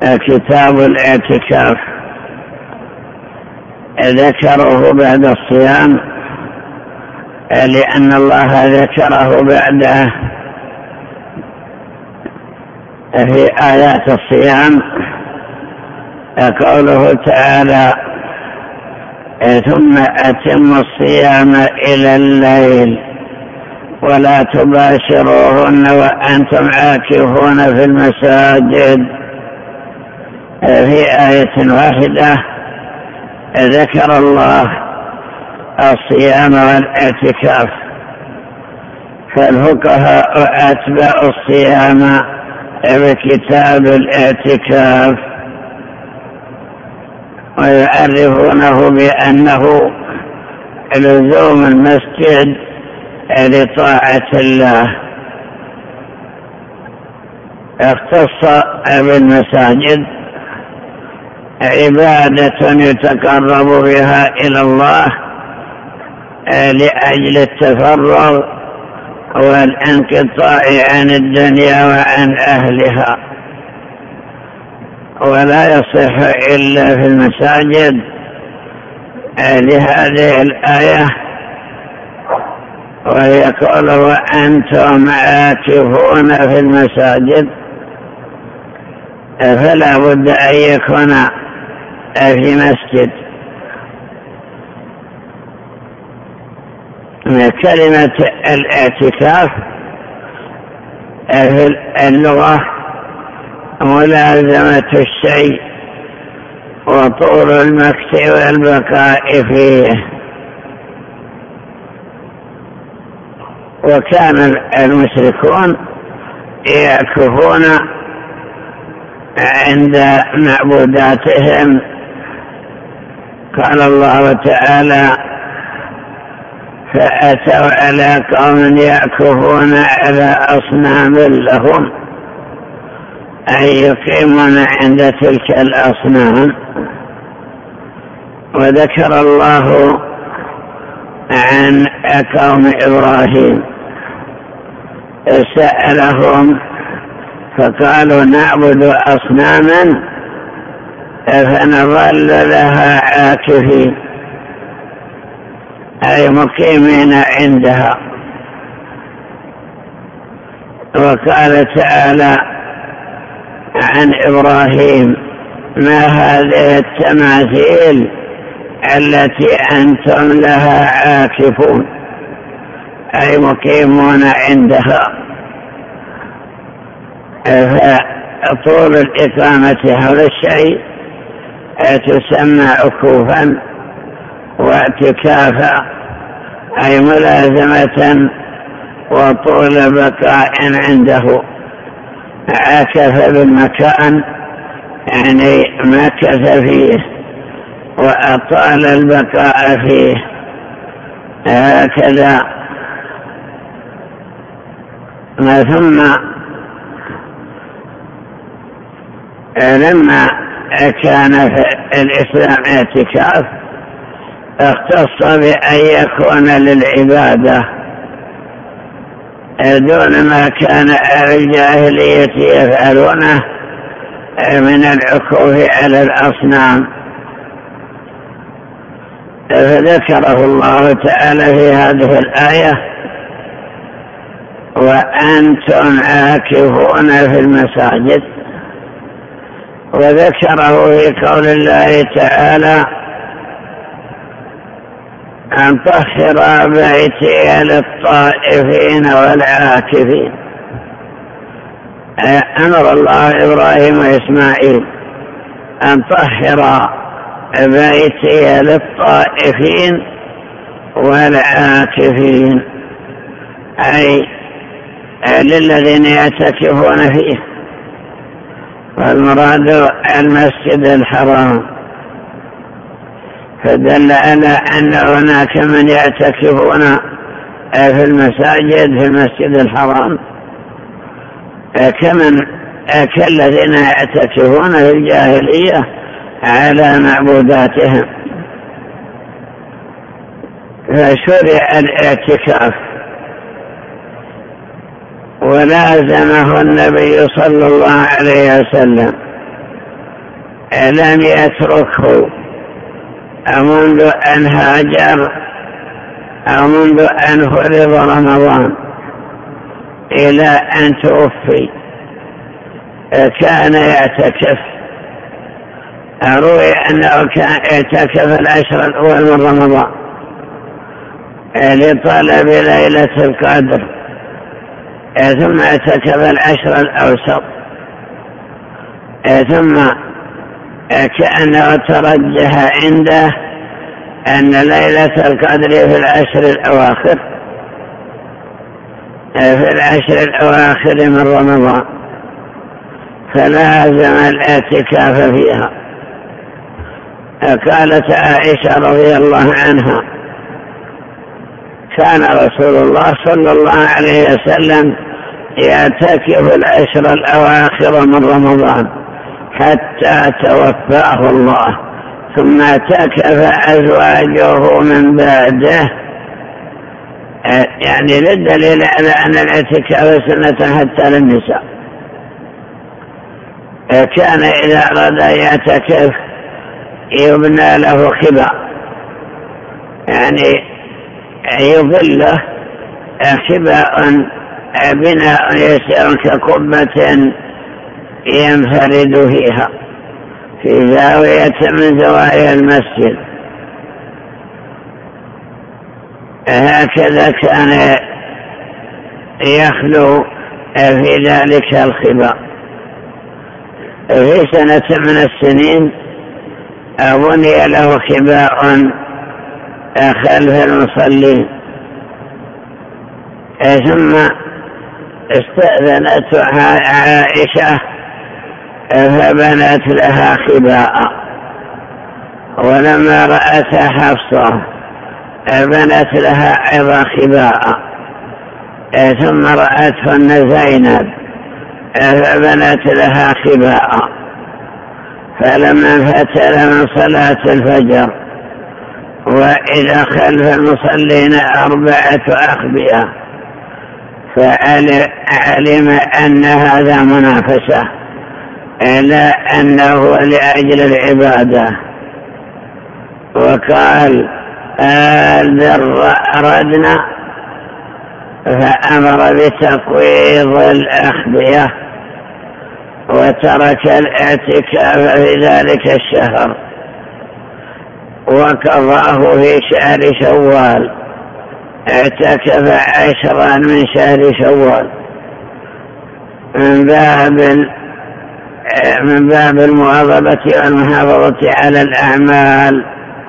كتاب الاعتكاف ذكره بعد الصيام لأن الله ذكره بعده في آيات الصيام قوله تعالى ثم أتموا الصيام إلى الليل ولا تباشروهن وأنتم عاكفون في المساجد. في آية واحدة ذكر الله الصيام والاعتكاف، فالفقهاء أتبعوا الصيام بكتاب الاعتكاف ويعرفونه بأنه لزوم المسجد لطاعة الله. اختص بالمساجد عبادة يتقرب بها إلى الله لأجل التفرغ والانقطاع عن الدنيا وعن أهلها، ولا يصح إلا في المساجد. لهذه الآية وهي قول وأنتم عاكفون في المساجد، فلا بد أن يكون في مسجد. كلمة الاعتكاف في اللغة ملازمة الشيء وطول المكث والبقاء فيه. وكان المشركون يعكفون عند معبوداتهم. قال الله تعالى فأتوا على قوم يعكفون على أصنام لهم، أي يقيمون عند تلك الأصنام. وذكر الله عن قوم إبراهيم سألهم فقالوا نعبد أصناما فنظل لها عاكفين، أي مقيمين عندها. وقال تعالى عن إبراهيم ما هذه التماثيل التي أنتم لها عاكفون، أي مقيمون عندها. فطول الإقامة حول الشيء تسمى عكوفا، واعتكافا أي ملازمة وطول بقاء عنده. عكف بالمكان يعني مكث فيه وأطال البقاء فيه. هكذا ثم لما كان في الإسلام اعتكاف اختص بأن يكون للعبادة دون ما كان أهل الجاهلية يفعلونه من العكوف على الأصنام. فذكره الله تعالى في هذه الآية وأنتم عاكفون في المساجد، وذكره في قول الله تعالى أن طهر بيتي للطائفين والعاكفين. أمر الله إبراهيم وإسماعيل أن طهر بيتي للطائفين والعاكفين، أي للذين يعتكفون فيه، والمراد المسجد الحرام. فدل على أن هناك من يعتكفون في المساجد في المسجد الحرام كالذين يعتكفون في الجاهلية على معبوداتهم. فشرع الاعتكاف ولازمه النبي صلى الله عليه وسلم لم يتركه منذ أن هاجر أو منذ أن فرض رمضان إلى أن توفي كان يعتكف. روي أنه كان يعتكف العشر الأول من رمضان لطلب ليلة القدر، ثم اعتكف العشر الأوسط، ثم كأنه ترجح عنده أن ليلة القدر في العشر الأواخر من رمضان، فلازم الاعتكاف فيها. قالت عائشة رضي الله عنها: كان رسول الله صلى الله عليه وسلم يعتكف العشر الأواخر من رمضان حتى توفاه الله، ثم اعتكف أزواجه من بعده، يعني للدليل على أن الاعتكاف سنة حتى للنساء. كان إذا أراد أن يعتكف يبنى له خباء، يعني يظله خباء بناء يسير كقبة ينفرد فيها في زاوية من زوايا المسجد. هكذا كان يخلو في ذلك الخباء. في سنة من السنين بني له خباء خلف المصلين، ثم استأذنت عائشة فبنت لها خباء، ولما رأتها حفصة بنت لها أيضا خباء، ثم رأتهن زينب فبنت لها خباء. فلما فتل من صلاة الفجر وإذا خلف المصلين 4 أخبئة، فعلم أن هذا منافسة، لا أنه لأجل العبادة، وقال أردنا، فأمر بتقويض الأخبئة وترك الاعتكاف في ذلك الشهر، وقضاه في شهر شوال. اعتكف 10 من شهر شوال من باب المواظبة والمحافظة على الأعمال.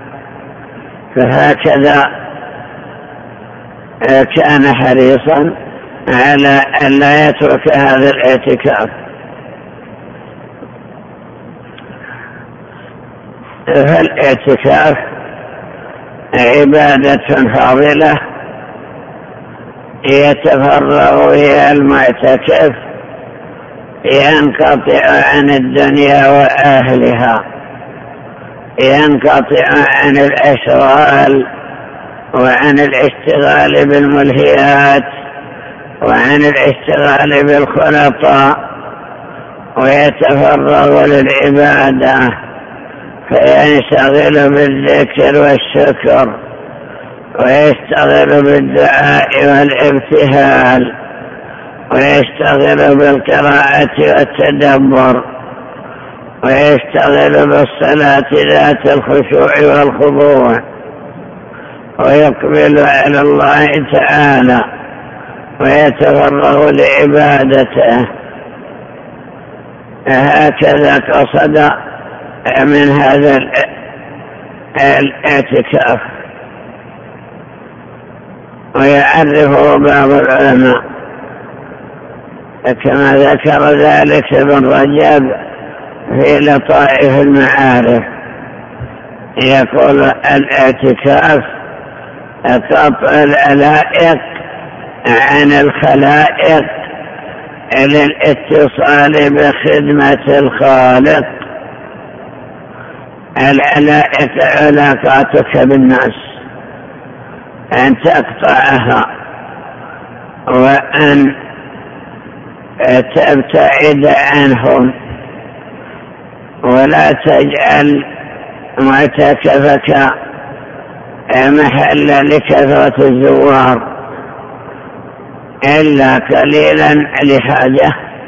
فهكذا كان حريصا على أن لا يترك هذا الاعتكاف. فالاعتكاف عبادة فاضلة يتفرغ فيها المعتكف، ينقطع عن الدنيا وأهلها، ينقطع عن الأشغال وعن الاشتغال بالملهيات وعن الاشتغال بالخلطاء، ويتفرغ للعبادة، فينشغل بالذكر والشكر، ويشتغل بالدعاء والابتهال، ويشتغل بالقراءة والتدبر، ويشتغل بالصلاة ذات الخشوع والخضوع، ويقبل على الله تعالى ويتفرغ لعبادته. هكذا قصد من هذا الاعتكاف. ويعرفه بعض العلماء كما ذكر ذلك ابن رجب في لطائف المعارف، يقول الاعتكاف قطع العلائق عن الخلائق للاتصال بخدمة الخالق. العلائق علاقاتك بالناس، أن تقطعها وأن تبتعد عنهم ولا تجعل معتكفك محلا لكثرة الزوار إلا قليلا لحاجة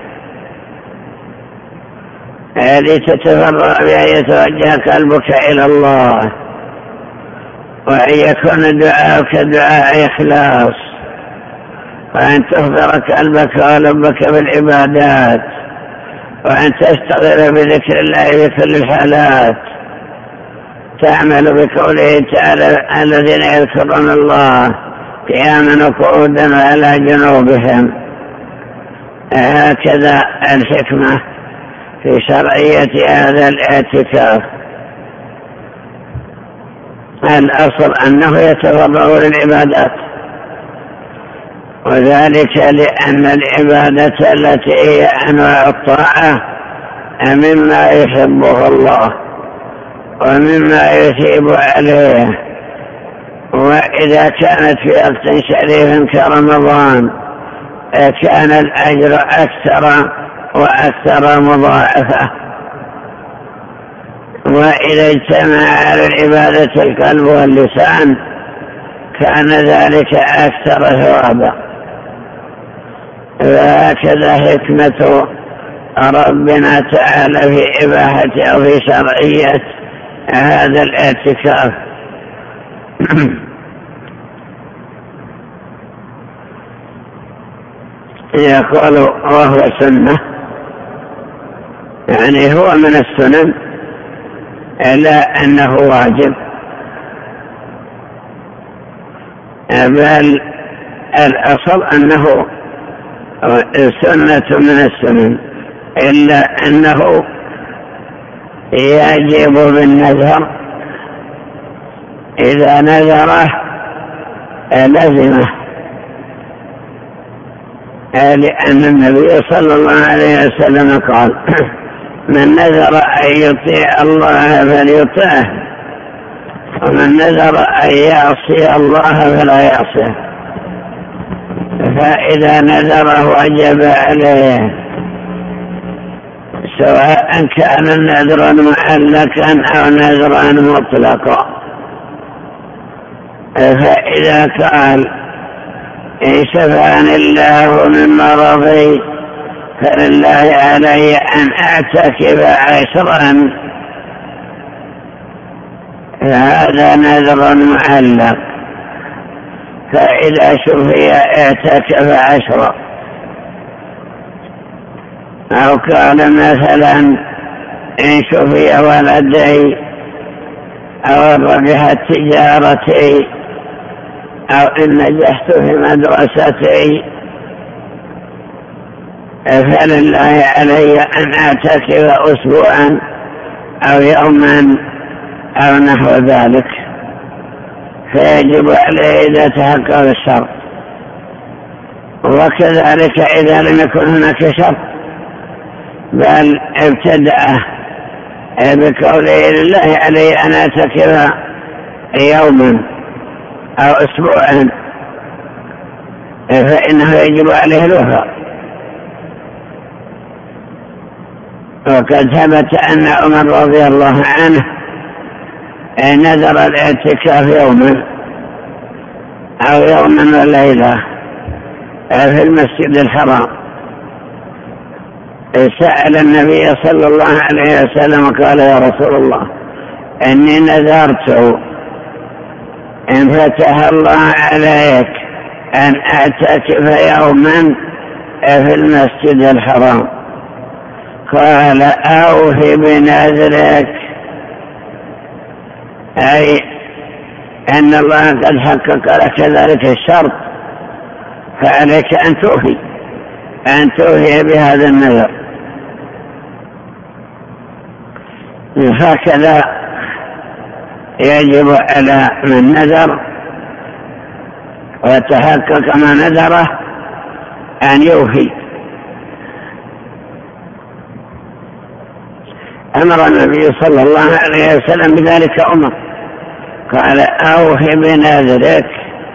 لتتفرغ بأن يتوجه قلبك إلى الله، وأن يكون دعاءك دعاء إخلاص، وأن تخبر قلبك ولبك بالعبادات، وأن تستغل بذكر الله في كل الحالات، تعمل بقوله تعالى الذين يذكرون الله قياما وقعودا وعلى جنوبهم. هكذا الحكمة في شرعية هذا الاعتكاف. الأصل أنه يتفرغ للعبادات، وذلك لأن العبادة التي هي أنواع الطاعة مما يحبه الله ومما يثيب عليه، وإذا كانت في وقت شريف كرمضان كان الأجر أكثر وأكثر مضاعفة، وإذا اجتمع على العبادة القلب واللسان كان ذلك أكثر ثوابا. وهكذا حكمة ربنا تعالى في إباحة أو في شرعية هذا الاعتكاف. يقول وهو سنة، يعني هو من السنن إلا أنه واجب، بل الأصل أنه سنة من السنن، إلا أنه يجب بالنذر، إذا نذره لزمه، لأن النبي صلى الله عليه وسلم قال من نذر أن يطيع الله فليطعه، ومن نذر أن يعصي الله فلا يعصيه، فإذا نذره وجب عليه، سواء كان نذرا معلقا أو نذرا مطلقا. فإذا قال إن شفاني الله من مرضي فلله علي أن أعتكف 10، فهذا نذر معلق، فإذا شفي اعتكف 10. أو قال مثلا إن شفي ولدي أو ربحت تجارتي أو إن نجحت في مدرستي فلله علي أن أعتكف أسبوعا أو يوما أو نحو ذلك، فيجب عليه إذا تحقق الشرط. وكذلك إذا لم يكن هناك شرط بل ابتدأه بقوله لله علي أن أعتكف يوما أو أسبوعا، فإنه يجب عليه الوفاء. وقد ثبت أن عمر رضي الله عنه نذر الاعتكاف يوما أو يوما وليلة في المسجد الحرام، سأل النبي صلى الله عليه وسلم قال يا رسول الله إني نذرت إن فتح الله عليك أن أعتكف يوما في المسجد الحرام، قال أوفي بنذرك، أي أن الله قد حقق لك ذلك الشرط، فعليك أن توفي بهذا النذر. هكذا يجب على من نذر وتحقق ما نذره أن يوفي. أمر النبي صلى الله عليه وسلم بذلك أمر، قال أوفي بنذرك،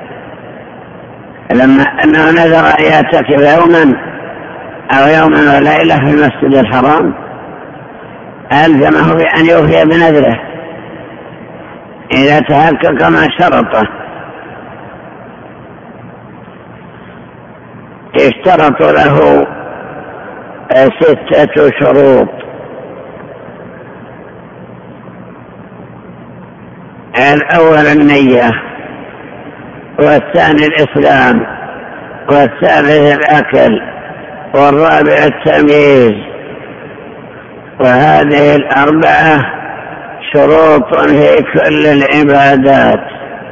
لما أنه نذر أن يعتكف يوما أو يوما وليلة في المسجد الحرام، ألزمه بأن يوفي بنذره إذا تحقق ما شرطه. اشترط له 6 شروط. الأول النية، والثاني الإسلام، والثالث الأكل، والرابع التمييز. وهذه ال4 شروط في كل العبادات،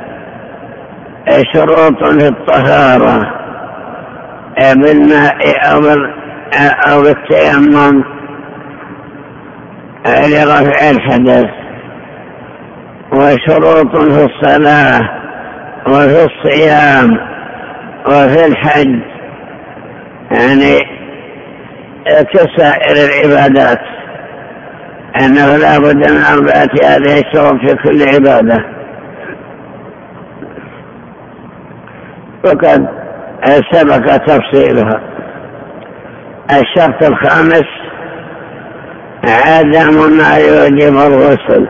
شروط في الطهارة بالماء أو بالتيمم لرفع الحدث، وشروط في الصلاة وفي الصيام وفي الحج، يعني كسائر العبادات، أنه لا بد من 4 هذه الشروط في كل عبادة. وقد سبق تفصيلها. الشرط الخامس عدم ما يوجب الغسل،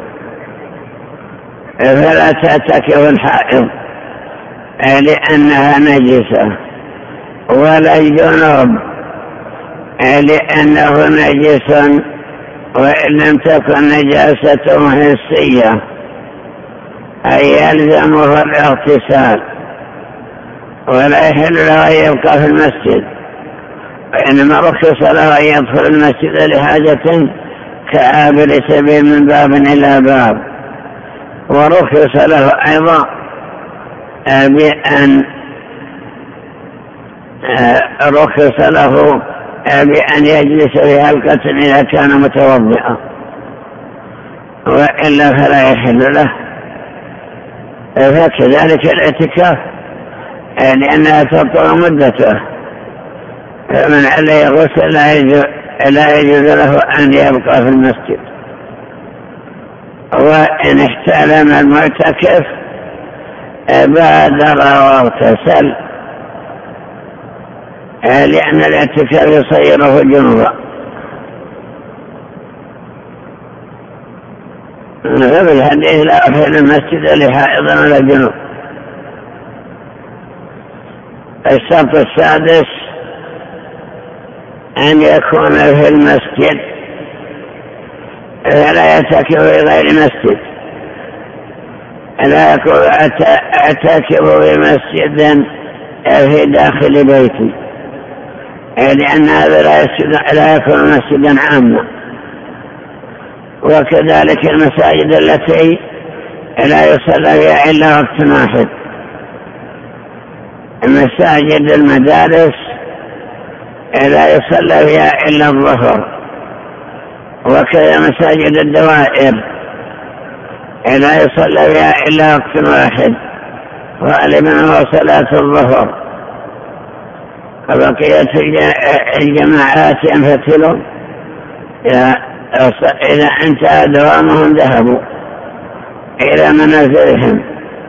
فلا تعتكف الحائض لأنها نجسة، ولا الجنوب لأنه نجس وإن لم تكن نجاسته حسية، أي يلزمه الاغتسال ولا يحل له أن يبقى في المسجد، وإنما رخص له أن يدخل المسجد لحاجة كعابر سبيل من باب إلى باب. ورخص له أيضا بأن يجلس في حلقة إذا كان متوضئا، وإلا فلا يحل له. فكذلك الاعتكاف لأنها تطول مدته، فمن عليه غسل لا يجوز له أن يبقى في المسجد. وإن احتلم المعتكف بادر واغتسل، لأن الاعتكاف يصيره جنوبا. ففي الحديث لا أحل المسجد لحائض ولا جنوب. الشرط السادس أن يكون في المسجد، فلا يعتكف في غير مسجد. لا يكون اعتكف في مسجد في داخل بيتي، لأن هذا لا يكون مسجدا عاما. وكذلك المساجد التي لا يصلى فيها إلا وقت واحد، مساجد المدارس لا يصلى فيها إلا الظهر، وكذا مساجد الدوائر لا يصلى فيها إلا وقت واحد، غالبا هو صلاة الظهر. فبقية الجماعات ينفتلون إذا انتهى دوامهم ذهبوا إلى منازلهم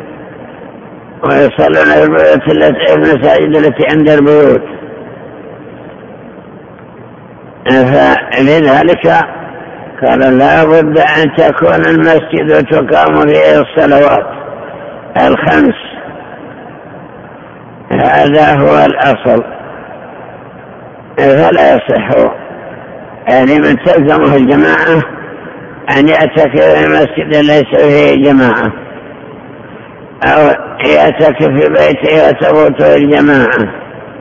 ويصلون في البيوت التي المساجد التي عند البيوت. فلذلك قال لا بد أن تكون المسجد تقام فيه الصلوات 5. هذا هو الأصل، فلا يصح لمن تلزمه الجماعة أن يعتكف في المسجد ليس فيه جماعة، أو يعتكف في بيته وتفوته الجماعة،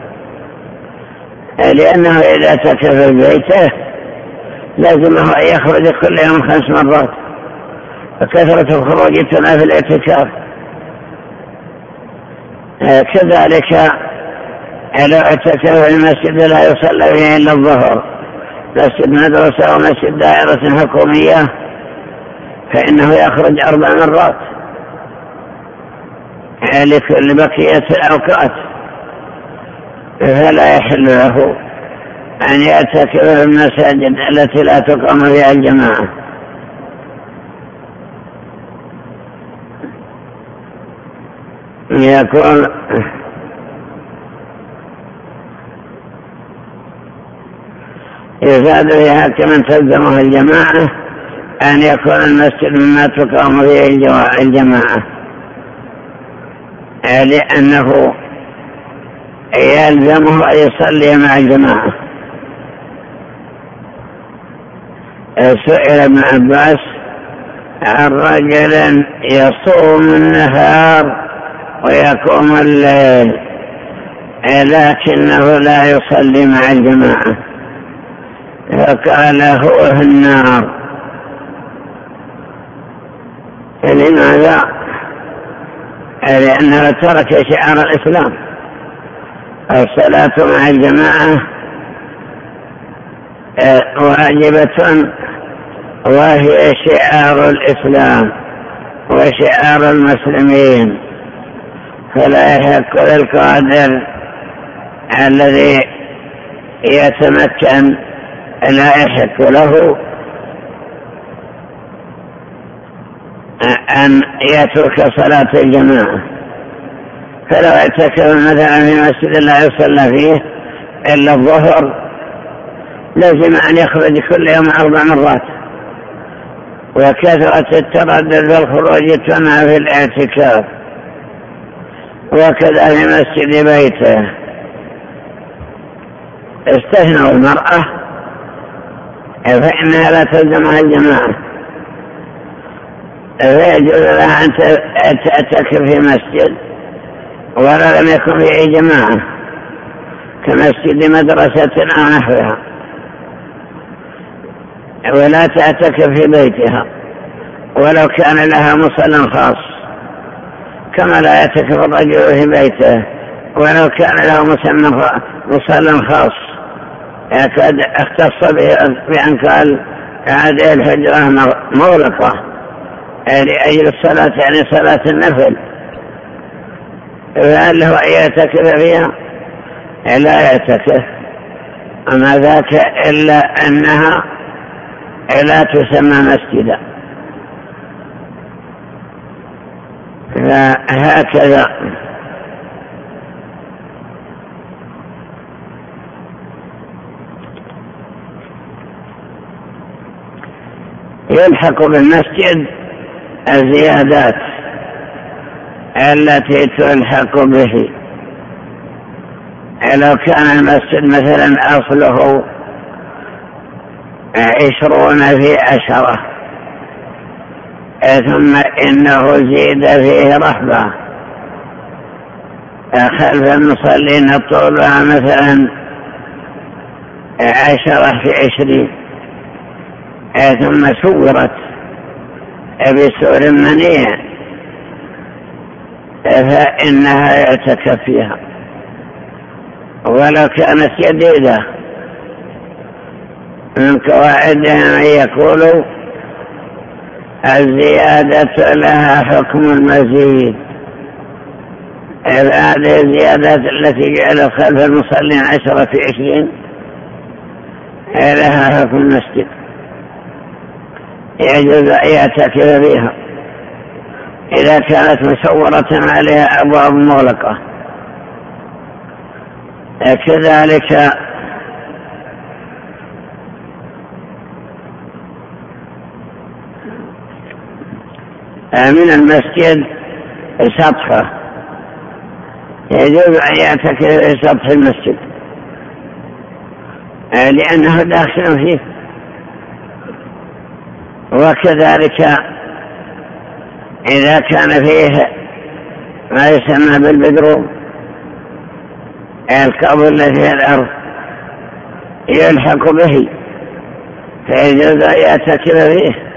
لأنه إذا اعتكف في بيته لازمه أن يخرج كل يوم 5 مرات، فكثرة الخروج تنافي الاعتكاف. كذلك لو اعتكف في المسجد لا يصلى فيه إلا الظهر، مسجد مدرسة أو مسجد دائرة حكومية، فإنه يخرج 4 مرات لكل بقية الأوقات، فلا يحل له أن يعتكف في المساجد التي لا تقام فيها الجماعة. يقول يزاد فيها كمن تلزمه الجماعة أن يكون المسجد مما تقام فيه الجماعة، لأنه يلزمه أن يصلي مع الجماعة. سئل ابن عباس عن رجل يصوم النهار ويقوم الليل لكنه لا يصلي مع الجماعة، فقال هو في النار. لماذا؟ لأنه ترك شعار الإسلام. الصلاة مع الجماعة واجبة، وهي شعار الإسلام وشعار المسلمين، فلا يحق للقادر الذي يتمكن لا يحق له أن يترك صلاة الجماعة. فلو اعتكف مثلا في مسجد لا يصلى فيه إلا الظهر لازم أن يخرج كل يوم 4 مرات، وكثرة التردد والخروج تمنع في الاعتكاف. وكذا في مسجد بيته استثنوا المرأة فإنها لا تلزمها الجماعة، فيجوز لها أن تعتكف في مسجد ولا لم يكن فيه جماعة كمسجد مدرسة أو نحوها، ولا تعتكف في بيتها ولو كان لها مصلى خاص، كما لا يعتكف الرجل في بيته ولو كان له مصلى خاص اختص بأن قال هذه الحجرة مغلقة لأجل الصلاة، يعني صلاة النفل، فهل له أن يعتكف فيها؟ لا يعتكف. أما ذاك إلا أنها لا تسمى مسجدا. فهكذا يلحق بالمسجد الزيادات التي تلحق به. لو كان المسجد مثلا أصله 20 في 10 ثم إنه زيد فيه رحبة خلف المصلين طولها مثلا 10 في 20 ثم سورت بسور منيع فإنها يعتكف فيها. ولو كانت جديدة من قواعدهم أن يقولوا الزيادة لها حكم المزيد. هذه الزيادات التي جعلت خلف المصلين 10 في 20 لها حكم المسجد، يجوز أن يعتكف فيها إذا كانت مسورة عليها أبواب مغلقة. كذلك من المسجد سطحه، يجوز أن يعتكف في سطح المسجد لأنه داخل فيه. وكذلك إذا كان فيه ما يسمى بالبدروم، القبر الذي في الأرض يلحق به فيجوز أن يعتكف فيه.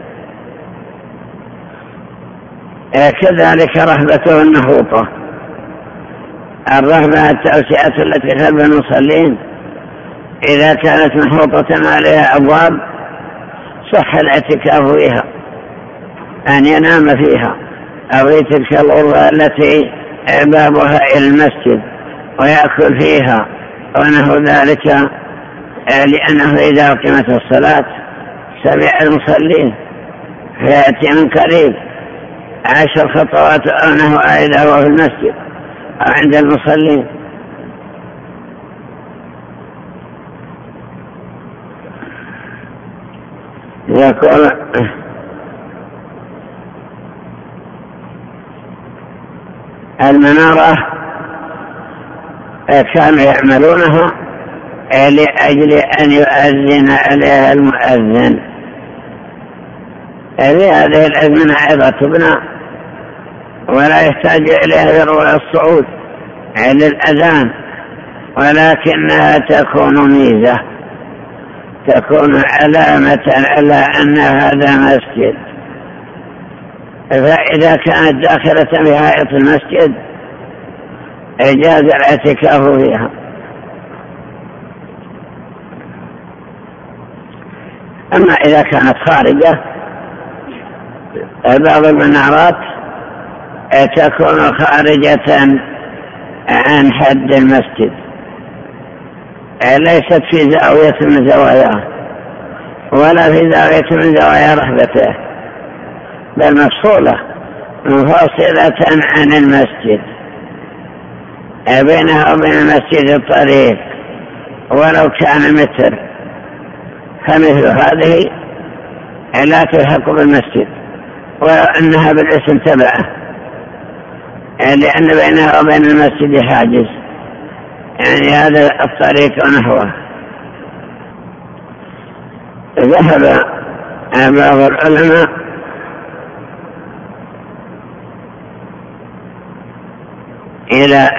كذلك رهبته النهوطة، الرهبة التوسعة التي خلف المصلين إذا كانت محوطة عليها أبواب صح الاعتكاف فيها، أن ينام فيها أو في تلك الغرفة التي بابها إلى المسجد ويأكل فيها ونحو ذلك، لأنه إذا أقيمت الصلاة سمع المصلين فيأتي من قريب 10 خطوات أو نحو إذا هو في المسجد أو عند المصلين. يقول المنارة كانوا يعملونها لأجل أن يؤذن عليها المؤذن. هذه الأزمنة أيضا تبنى ولا يحتاج إليها ضرورة الصعود للأذان، ولكنها تكون ميزة، تكون علامة على أن هذا مسجد. فإذا كانت داخلة بحائط المسجد جاز الاعتكاف فيها. أما إذا كانت خارجة، بعض المنارات تكون خارجة عن حد المسجد، ليست في زاوية من زواياه ولا في زاوية من زوايا رحبته، بل مفصولة منفصلة عن المسجد، بينها وبين المسجد الطريق ولو كان متر، فمثل هذه لا تلحق بالمسجد وأنها بالاسم تبعه، لأن بينها وبين المسجد حاجز، يعني هذا الطريق ونحوه. ذهب بعض العلماء إلى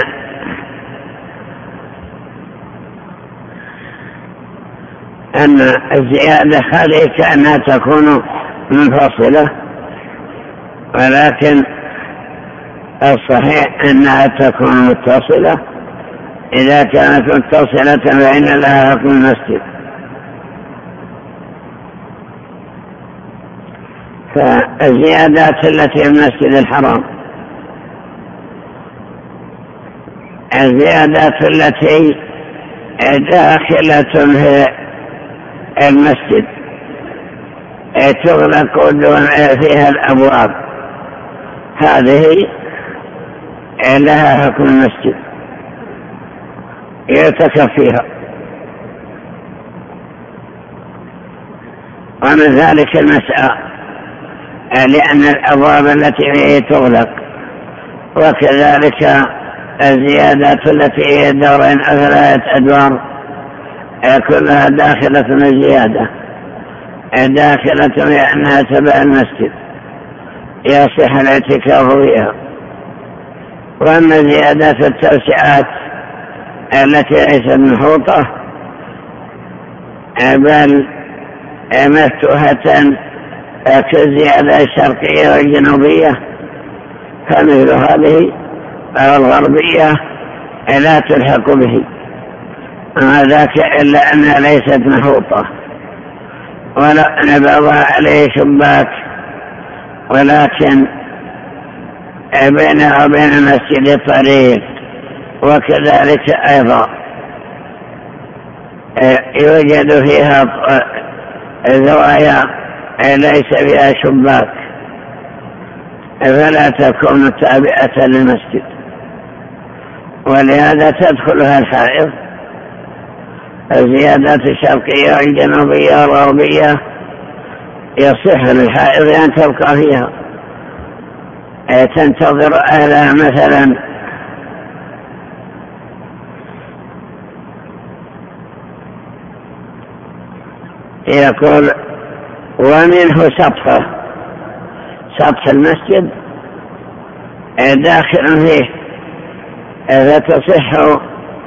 أن الزيادة هذه كأنها تكون منفصلة، ولكن الصحيح أنها تكون متصلة. إذا كانت متصلة فإن لها حكم المسجد. فالزيادات التي في المسجد الحرام، الزيادات التي داخلة في المسجد تغلق دون فيها الأبواب، هذه لها حكم المسجد يعتكف فيها. ومن ذلك المسعى، لأن الأبواب التي فيه تغلق، وكذلك الزيادات التي هي دورين أو 3 أدوار كلها داخلة من الزيادة، داخلة لأنها تبع المسجد يصح الاعتكاف فيها. وأما زيادات التوسعات التي ليست محوطة بل مفتوحة كالزيادة الشرقية والجنوبية، فمثل هذه الغربية لا تلحق به، ذاك إلا أنها ليست محوطة ولا نبضها عليه شباك، ولكن بينها وبين المسجد طريق، وكذلك أيضا يوجد فيها زوايا ليس فيها شباك، فلا تكون تابعة للمسجد، ولهذا تدخلها الحائض. الزيادات الشرقية والجنوبية والغربية يصح للحائض أن تبقى فيها، تنتظر أهلها مثلا يقول ومنه سطح المسجد داخل فيه، فتصح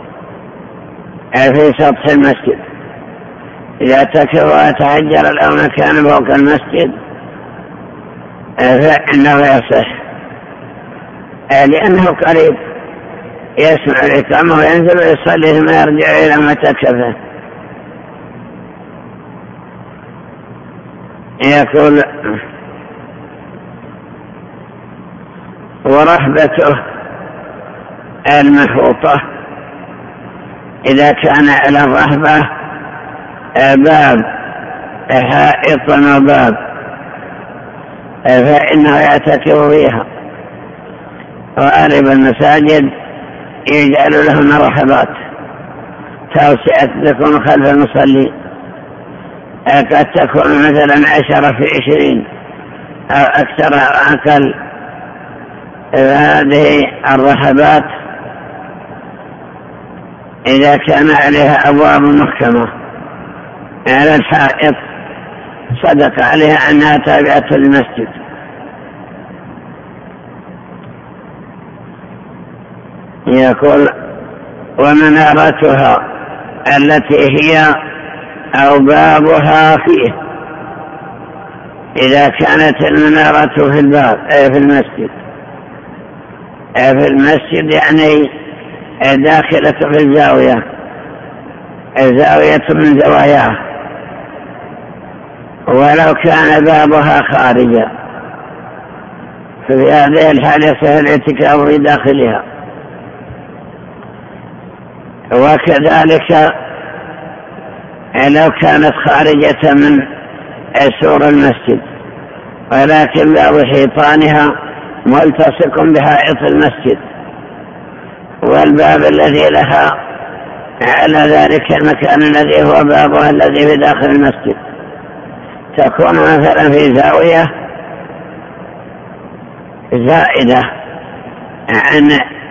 في سطح المسجد. إذا تكفى وتحجر له مكان فوق المسجد فإنه يصح، لأنه قريب، يسمع الإقامة وينزل ويصلي ثم يرجع إلى متكفه. يقول ورحبته المحوطة، إذا كان على الرحبة باب حائط وباب فإنه يعتكف فيها. وقارب المساجد يجعل لهم رحبات توسعة تكون خلف المصلي، قد تكون مثلا 10 في 20 أو أكثر أو أقل. هذه الرحبات إذا كان عليها أبواب محكمة على الحائط صدق عليها أنها تابعة للمسجد. يقول ومنارتها التي هي أو بابها فيه، إذا كانت المنارة في الباب في المسجد، في المسجد يعني داخلة في الزاوية، زاوية من زواياه، ولو كان بابها خارجا ففي هذه الحالة يصح الاعتكاف في داخلها. وكذلك لو كانت خارجة من سور المسجد ولكن باب حيطانها ملتصق بحائط المسجد، والباب الذي لها على ذلك المكان الذي هو بابها الذي في داخل المسجد، تكون مثلا في زاوية زائدة عن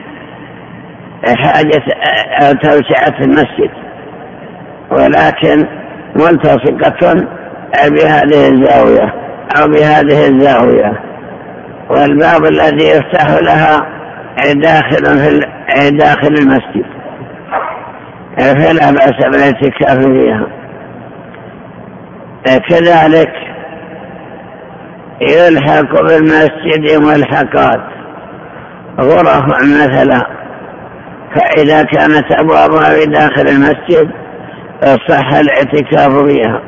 حاجة أو توسعة المسجد، ولكن ملتصقة بهذه الزاوية أو بهذه الزاوية، والباب الذي يفتح لها داخل المسجد، فلا بأس بالاعتكاف فيها. كذلك يلحق بالمسجد ملحقات، غرف مثلا، فإذا كانت أبوابها في داخل المسجد صح الاعتكاف فيها.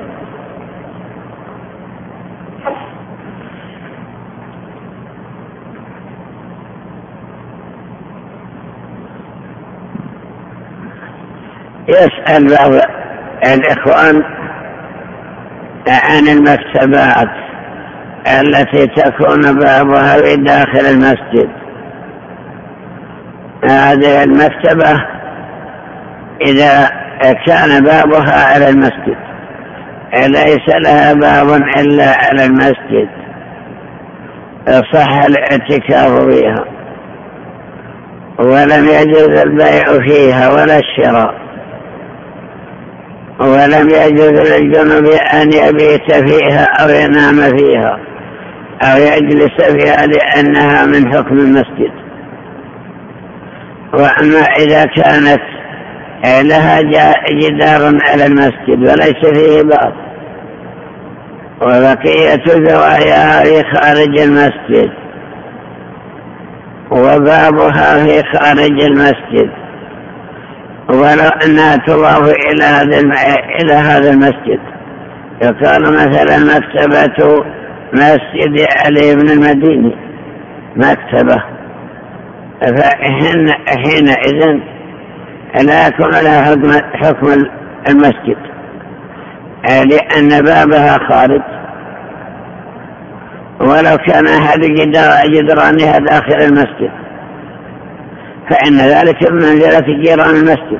يسأل بعض الإخوان عن المكتبات التي تكون بابها في داخل المسجد. هذه المكتبة إذا كان بابها على المسجد ليس لها باب إلا على المسجد صح الاعتكاف فيها، ولم يجوز البيع فيها ولا الشراء، ولم يجوز للجنب أن يبيت فيها أو ينام فيها أو يجلس فيها لأنها من حكم المسجد. وأما إذا كانت لها جدار على المسجد وليس فيه باب، وبقية زواياها في خارج المسجد وبابها في خارج المسجد، ولو أنها تضاف إلى هذا المسجد، يقال مثلا مكتبة مسجد علي بن المديني مكتبة، فحينئذ لا يكون لها حكم المسجد، لأن بابها خارج، ولو كان أحد جدرانها داخل المسجد فإن ذلك بمنزلة جيران المسجد.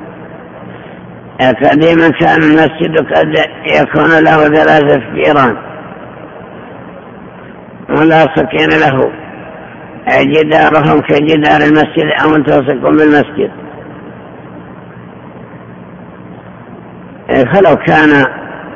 قديما كان المسجد قد يكون له 3 جيران ولا سكين له، جدارهم كجدار المسجد أو ملتصق بالمسجد، فلو كان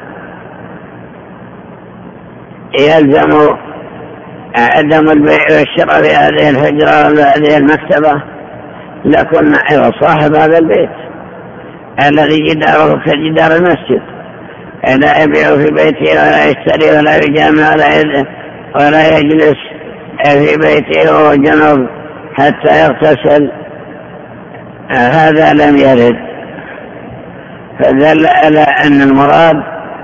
يلزم عدم البيع والشراء في هذه الحجرة وهذه المكتبة لكنا صاحب هذا البيت الذي جداره كجدار المسجد لا يبيع في بيته ولا يشتري ولا يجامع ولا يجلس في بيته وهو جنوب حتى يغتسل، هذا لم يرد. فدل على أن المراد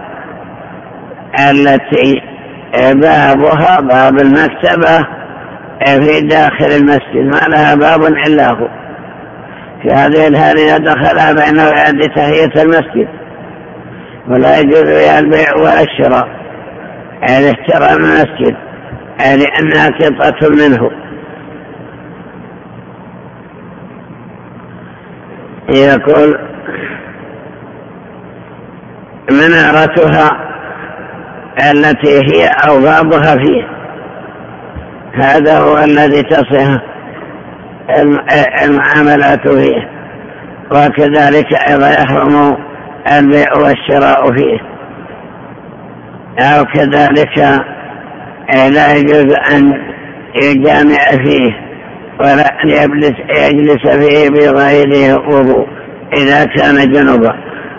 التي بابها باب المكتبة في داخل المسجد ما لها باب إلا هو، في هذه الحالة دخلها بأنه يؤدي تحية المسجد ولا يجوز فيها البيع ولا الشراء، اشترى من المسجد لأنها قطعة منه. يقول منارتها التي هي أوغابها فيه، هذا هو الذي تصح المعاملات فيه. وكذلك أيضا يحرم البيع والشراء فيه، أو كذلك لا يجوز أن يجامع فيه ولا أن يجلس فيه بغير وضوء إذا كان جنبا،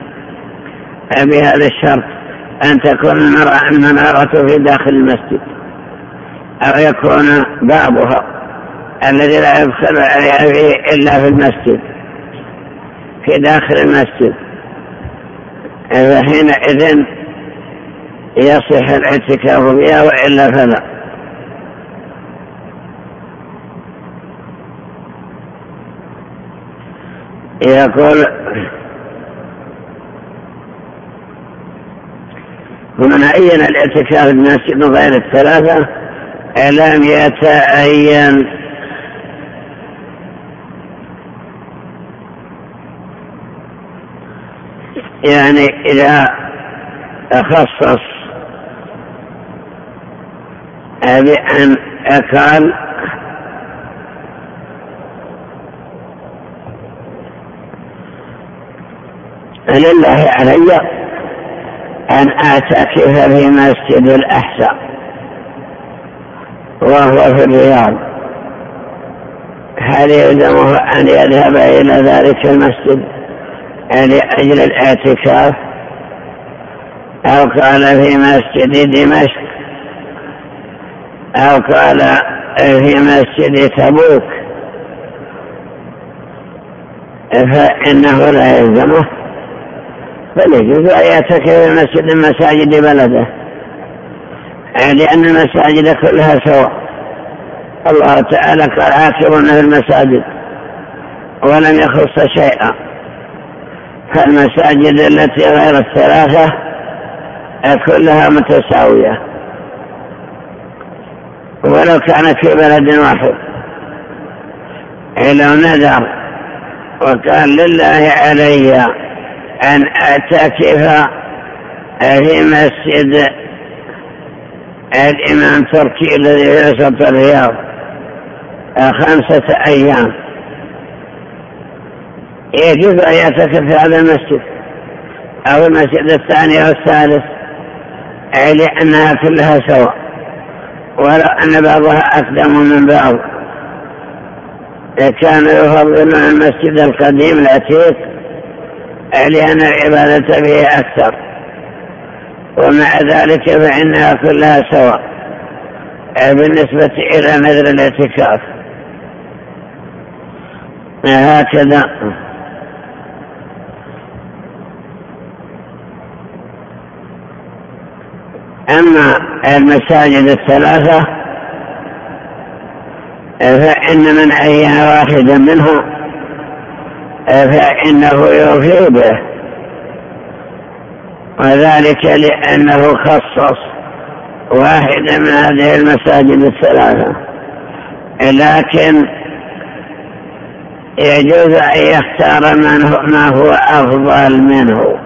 بهذا الشرط أن تكون المنارة في داخل المسجد، أو يكون بابها الذي لا يدخل عليها فيه إلا في المسجد، في داخل المسجد، فحينئذ يصح الاعتكاف بها، وإلا فلا. يقول ومن عين الاعتكاف المسجد غير الثلاثة لم يتعين، يعني إذا خصص بأن قال لله علي أن أعتكف في مسجد الأحساء وهو في الرياض، هل يلزمه أن يذهب إلى ذلك المسجد لأجل الاعتكاف، أو قال في مسجد دمشق، أو قال في مسجد تبوك، فإنه لا يلزمه، بل يجوز أن يعتكف في مسجد من مساجد بلده، لأن المساجد كلها سواء. الله تعالى قال عاكفون في المساجد ولم يخص شيئا، فالمساجد التي غير الثلاثة كلها متساوية ولو كانت في بلد واحد. لو نذر وقال لله علي أن أعتكف في مسجد الإمام تركي الذي في وسط الرياض 5 أيام، يجوز أن يعتكف في هذا المسجد أو المسجد الثاني أو الثالث، لأنها كلها سواء، ولو أن بعضها أقدم من بعض. كانوا يفضلون المسجد القديم العتيق لأن العبادة فيه أكثر، ومع ذلك فإنها كلها سواء بالنسبة إلى نذر الاعتكاف. هكذا أما المساجد الثلاثة فإن من عين واحدا منها فإنه يوفي به، وذلك لأنه خصص واحدا من هذه المساجد الثلاثة، لكن يجوز أن يختار ما هو أفضل منه.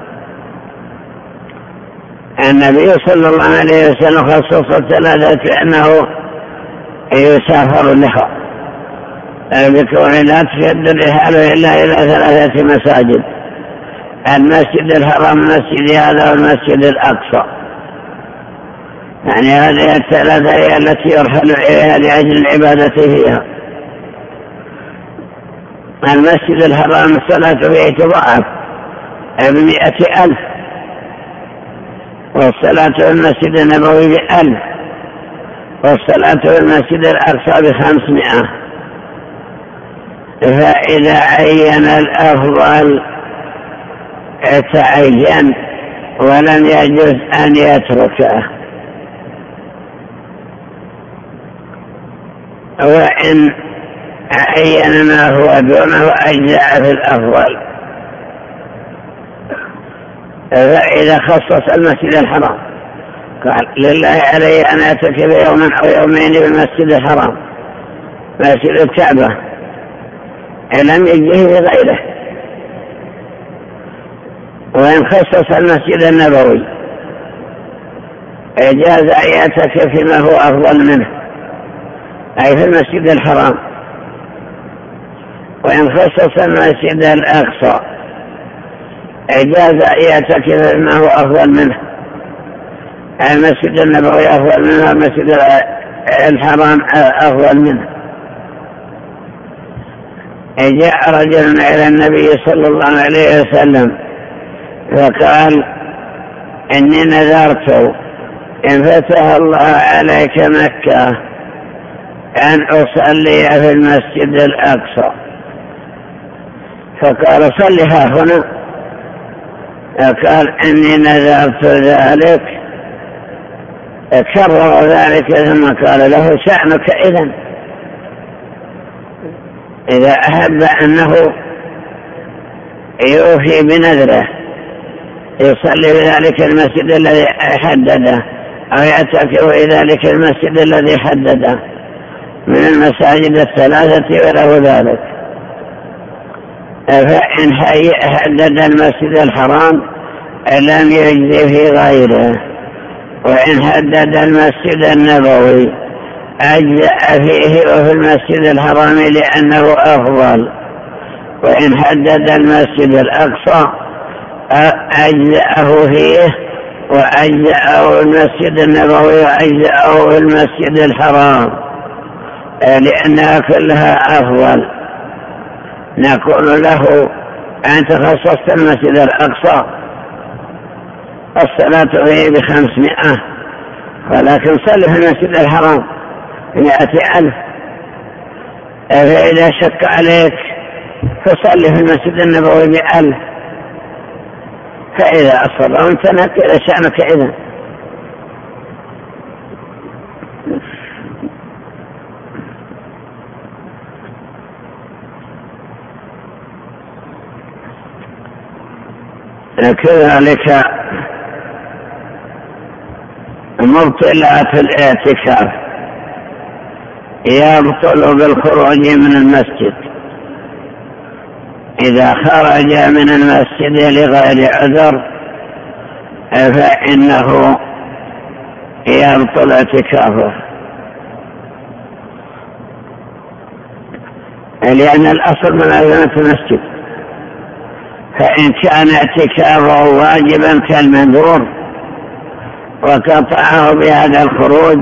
النبي صلى الله عليه وسلم خصص الثلاثة لأنه يسافر لها، بكون لا تشد الرحال إلا إلى 3 مساجد: المسجد الحرام، المسجد هذا، والمسجد الأقصى. يعني هذه الثلاثة هي التي يرحل إليها لأجل العبادة فيها. المسجد الحرام الصلاة فيه تضاعف ب100,000، والصلاة في المسجد النبوي ب1000، والصلاة في المسجد الأقصى ب500. فإذا عين الأفضل تعين ولم يجوز أن يتركه، وإن عين ما هو دونه أجزاء في الأفضل. فإذا خصص المسجد الحرام قال لله علي أن أعتكف يوما أو يومين بالمسجد الحرام، مسجد الكعبة، لم يجيه بغيره، وإن خصص المسجد النبوي جاز أن يعتكف فيما هو أفضل منه، أي في المسجد الحرام. وإن خصص المسجد الأقصى جاز أن يعتكف فيما هو أفضل منه، المسجد النبوي أفضل منه، المسجد الحرام أفضل منه. جاء رجل إلى النبي صلى الله عليه وسلم فقال: إني نذرت إن فتح الله عليك مكة أن أصلي في المسجد الأقصى. فقال: صلها هنا. قال: إني نذرت ذلك. كرر ذلك ثم قال له: شأنك إذا أحب أنه يوفي بنذره يصلي في ذلك المسجد الذي حدده أو يعتكف في ذلك المسجد الذي حدده من المساجد الثلاثة وله ذلك. فإن حدد المسجد الحرام لم يجزي في غيره، وإن حدد المسجد النبوي أجزأ فيه وفي المسجد الحرام لأنه أفضل، وإن حدد المسجد الأقصى أجزأه فيه وأجزأه المسجد النبوي وأجزأه في المسجد الحرام لأنها كلها أفضل. نقول له: أنت خصصت المسجد الأقصى الصلاة فيه ب500، ولكن صل في المسجد الحرام 100,000. فإذا شك عليك فصل في المسجد النبوي ب1000. فإذا أصر وانت نكر شأنك إذن. كذلك مبطلات الاعتكاف يبطل بالخروج من المسجد. إذا خرج من المسجد لغير عذر فإنه يبطل اعتكافه، لأن الأصل من أذنة المسجد. فإن كان اعتكافه واجبا كالمنذور وقطعه بهذا الخروج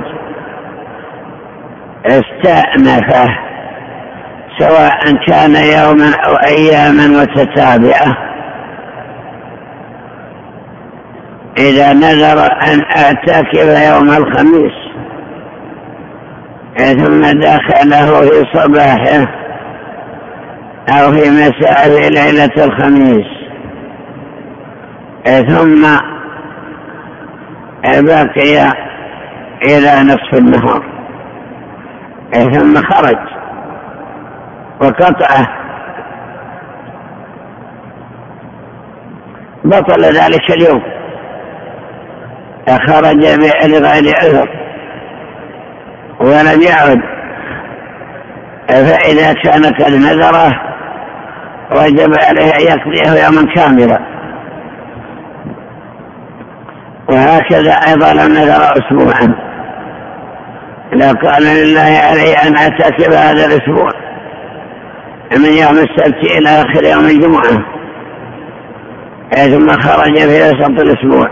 استأنفه، سواء كان يوما أو أياما متتابعة. إذا نذر أن أعتكف يوم الخميس ثم دخله في صباحه أو في مساء ليلة الخميس ثم بقي إلى نصف النهار ثم خرج وقطعه، بطل ذلك اليوم. خرج لغير عذر ولم يعد، فإذا كان قد نذره وجب عليه أن يقضيه يوما كاملا. وهكذا أيضا لو نذر أسبوعا، لو قال لله علي أن أعتكف هذا الأسبوع من يوم السبت إلى آخر يوم الجمعة ثم خرج في وسط الأسبوع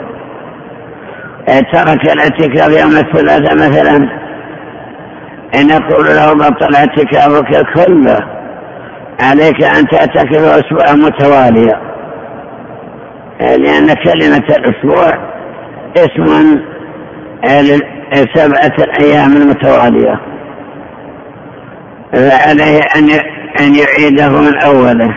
ترك الاعتكاف يوم الثلاثاء مثلا، إن نقول له: بطل اعتكافك كله، عليك أن تعتكف أسبوعا متوالية، لأن كلمة الأسبوع اسم 7 أيام المتوالية، فعليه أن يعيده من أوله.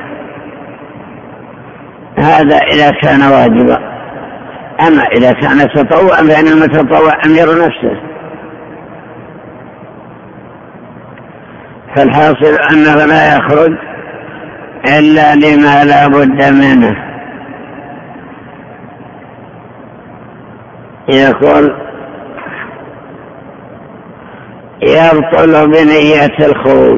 هذا إذا كان واجبا. أما إذا كان تطوعا فإن المتطوع أمير نفسه. فالحاصل أنه لا يخرج إلا لما لا بد منه. يقول: يبطل بنية الخروج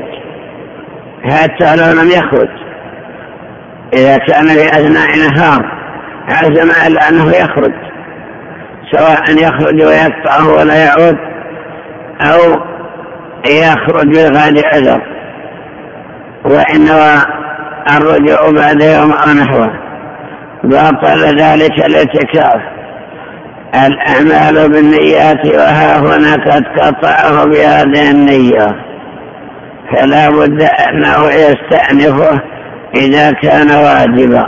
حتى لو لم يخرج. إذا كان في أثناء نهار عزم على أنه يخرج، سواء يخرج ويقطعه ولا يعود أو يخرج بغير عذر، وإنما الرجوع بعد يوم أو نحوه باطل ذلك الاعتكاف. الأعمال بالنيات، وها هنا قد قطعه بهذه النية، فلا بد أنه يستأنفه إذا كان واجبا.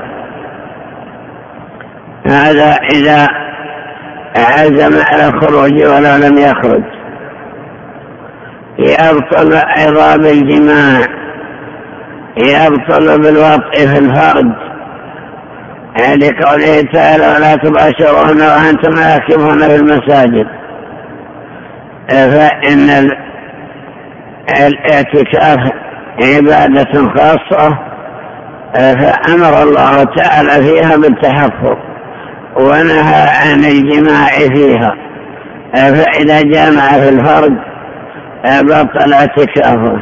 هذا إذا عزم على الخروج ولو لم يخرج. يبطل أيضا بالجماع، يبطل بالوطء في الفرج، لقوله تعالى ولا تباشرون وأنتم عاكفون في المساجد. فإن الاعتكاف عبادة خاصة، فأمر الله تعالى فيها بالتحفظ ونهى عن الجماع فيها، فإذا جامع في الفرج بطل اعتكافه.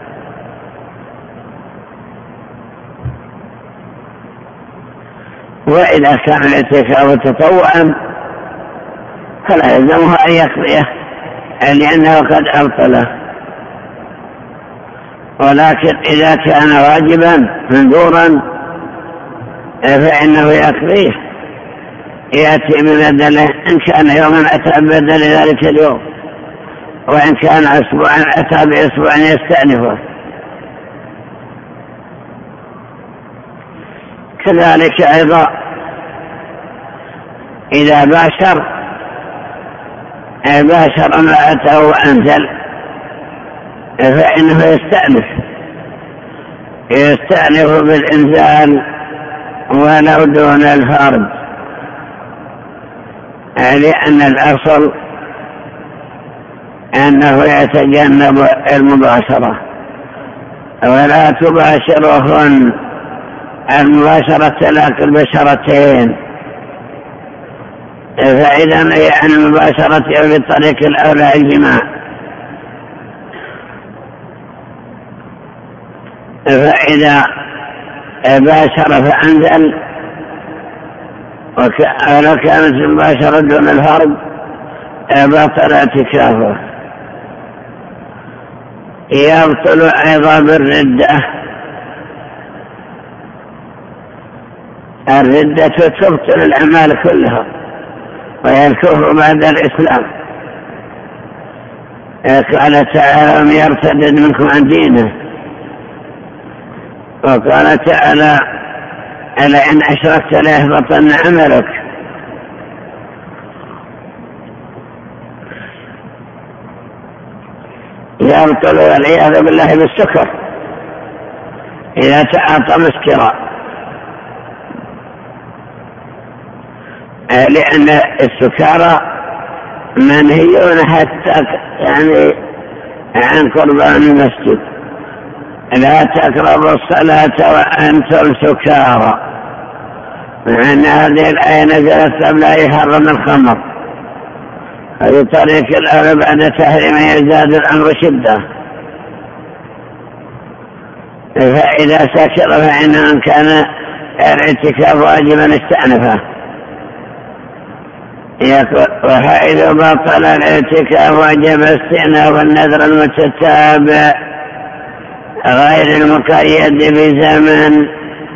وإذا كان الاعتكاف تطوعا فلا يلزمه أن يقضيه لأنه قد أبطله، ولكن إذا كان واجبا منذورا فإنه يقضيه، يأتي ببدله. إن كان يوما أتى ببدل ذلك اليوم، وإن كان أسبوعا أتى بأسبوع يستأنفه. كذلك أيضا إذا باشر امرأته وأنزل فإنه يستأنف بالإنزال ولو دون الفرج، لأن الأصل أنه يتجنب المباشرة، ولا تباشرهن المباشرة تلاقي البشرتين، فإذا يعني المباشرة بالطريق الأولى الجماع. فإذا باشر فأنزل ولو كانت المباشرة دون الفرج بطل اعتكافه. يبطل أيضا بالردة. الردة تبطل الأعمال كلها، وهي الكفر بعد الإسلام. قال تعالى ومن يرتد منكم عن دينه، وقال تعالى ألا إن أشركت ليحبطن عملك. يبطل والعياذ بالله بالسكر إذا تعاطى مسكرا، لأن السكارى منهيون حتى يعني عن قربان المسجد. لا تقربوا الصلاة وأنتم سكارى، مع أن هذه الآية نزلت قبل أن يحرم الخمر، هذه طريق الأولى بعد تحريم يزداد الأمر شدة. فإذا سكر فإن كان الاعتكاف واجبا استأنفه. وحيث بطل الاعتكاف وجب استئناف النذر المتتابع غير المقيد بزمن.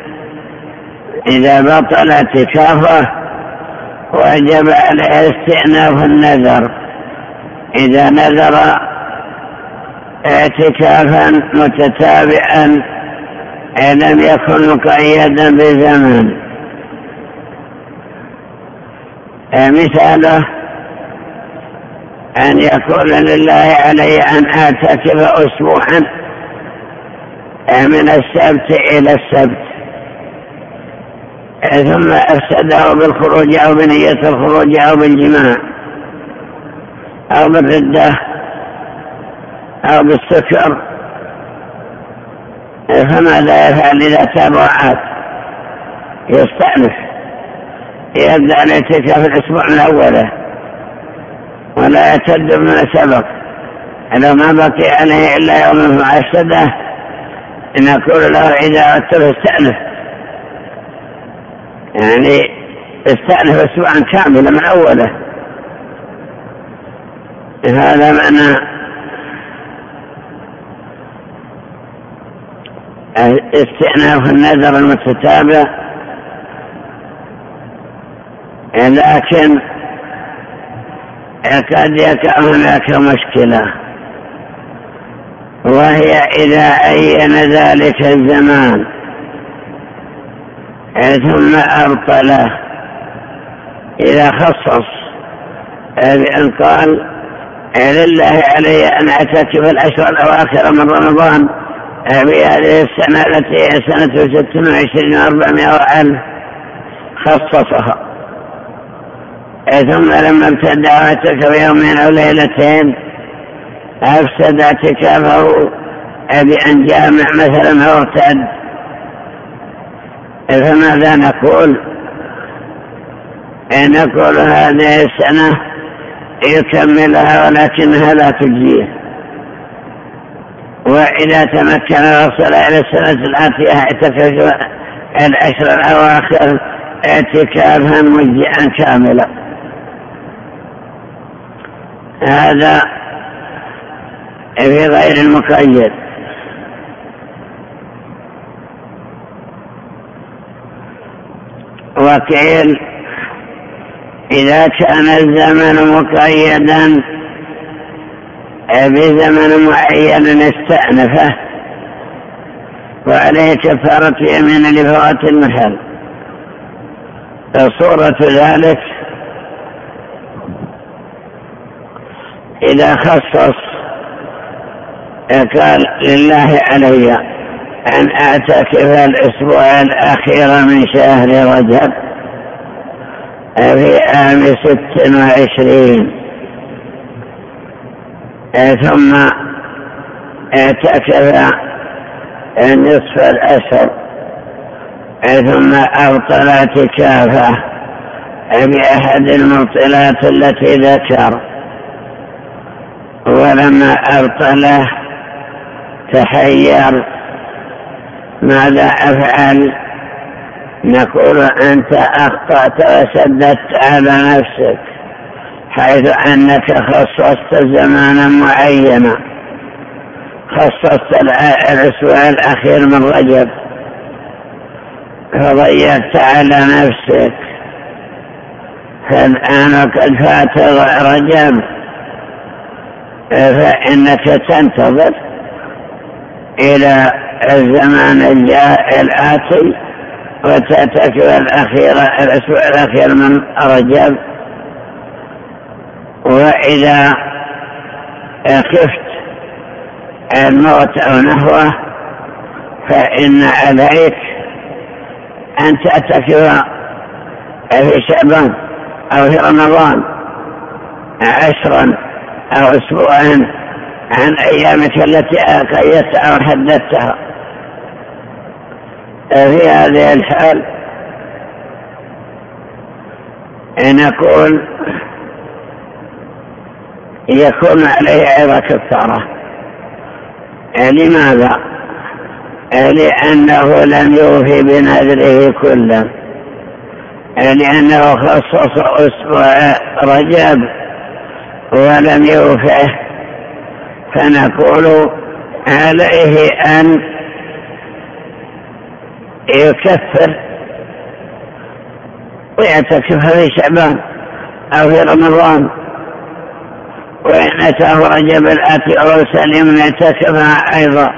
إذا بطل اعتكافه وجب عليه استئناف النذر. إذا نذر اعتكافا متتابعا لم يكن مقيدا بزمن. مثاله أن يقول لله علي أن أعتكف أسبوعا من السبت إلى السبت، ثم أفسده بالخروج أو بنية الخروج أو بالجماع أو بالردة أو بالسكر، فماذا يفعل إذا تابعات؟ يستأنف، يبدأ الاعتكاف في الأسبوع الأول ولا يعتد بما سبق. لو ما بقي عليه إلا يوم فأفسده نقول له إذا أردت فاستأنف، يعني استأنف أسبوعا كاملا من أوله. هذا معنى استئناف النذر المتتابع. لكن قد يكون هناك مشكلة، وهي إذا أين ذلك الزمان ثم أبطله، إذا خصص بأن قال لله علي أن أعتكف الأشهر الأواخر من رمضان بهذه السنة التي هي سنة 26,400 خصصها، ثم لما ابتدأ اعتكف يومين أو ليلتين أفسد اعتكافه بأن جامع مثلا أو ارتد، فماذا نقول؟ نقول هذه السنة يكملها ولكنها لا تجزيه، وإذا تمكن وصل إلى السنة الآتية اعتكف العشر الأواخر اعتكافا مجزئا كاملا. هذا في غير المقيد. وقيل إذا كان الزمن مقيدا بزمن معين استأنفه وعليه كفارة يمين لفوات المحل. فصورة ذلك إذا خصص قال لله علي أن أعتكف الأسبوع الأخير من شهر رجب في عام 26، ثم اعتكف نصف الأشهر، ثم أبطل اعتكافه بأحد المبطلات التي ذكر، ولما أبطله تحير ماذا أفعل؟ نقول أنت أخطأت وسددت على نفسك، حيث أنك خصصت زمانا معينا، خصصت الأسبوع الأخير من رجب فضيعت على نفسك. فالآن قد فات رجب، فإنك تنتظر إلى الزمان الآتي وتعتكف الأسبوع الأخير من رجب. وإذا خفت الموت أو نحوه فإن عليك أن تعتكف في شعبان أو في رمضان 10 أو أسبوعا عن أيامك التي قيدتها أو حددتها. في هذه الحال نقول يكون عليه أيضا كفارة. لماذا؟ لأنه لم يوفي بنذره كله، لأنه خصص أسبوع رجب ولم يوفه، فنقول عليه أن يكفر ويعتكف في شعبان أو في رمضان، وإن أتاه رجب الآتي أو سليم يعتكفها أيضا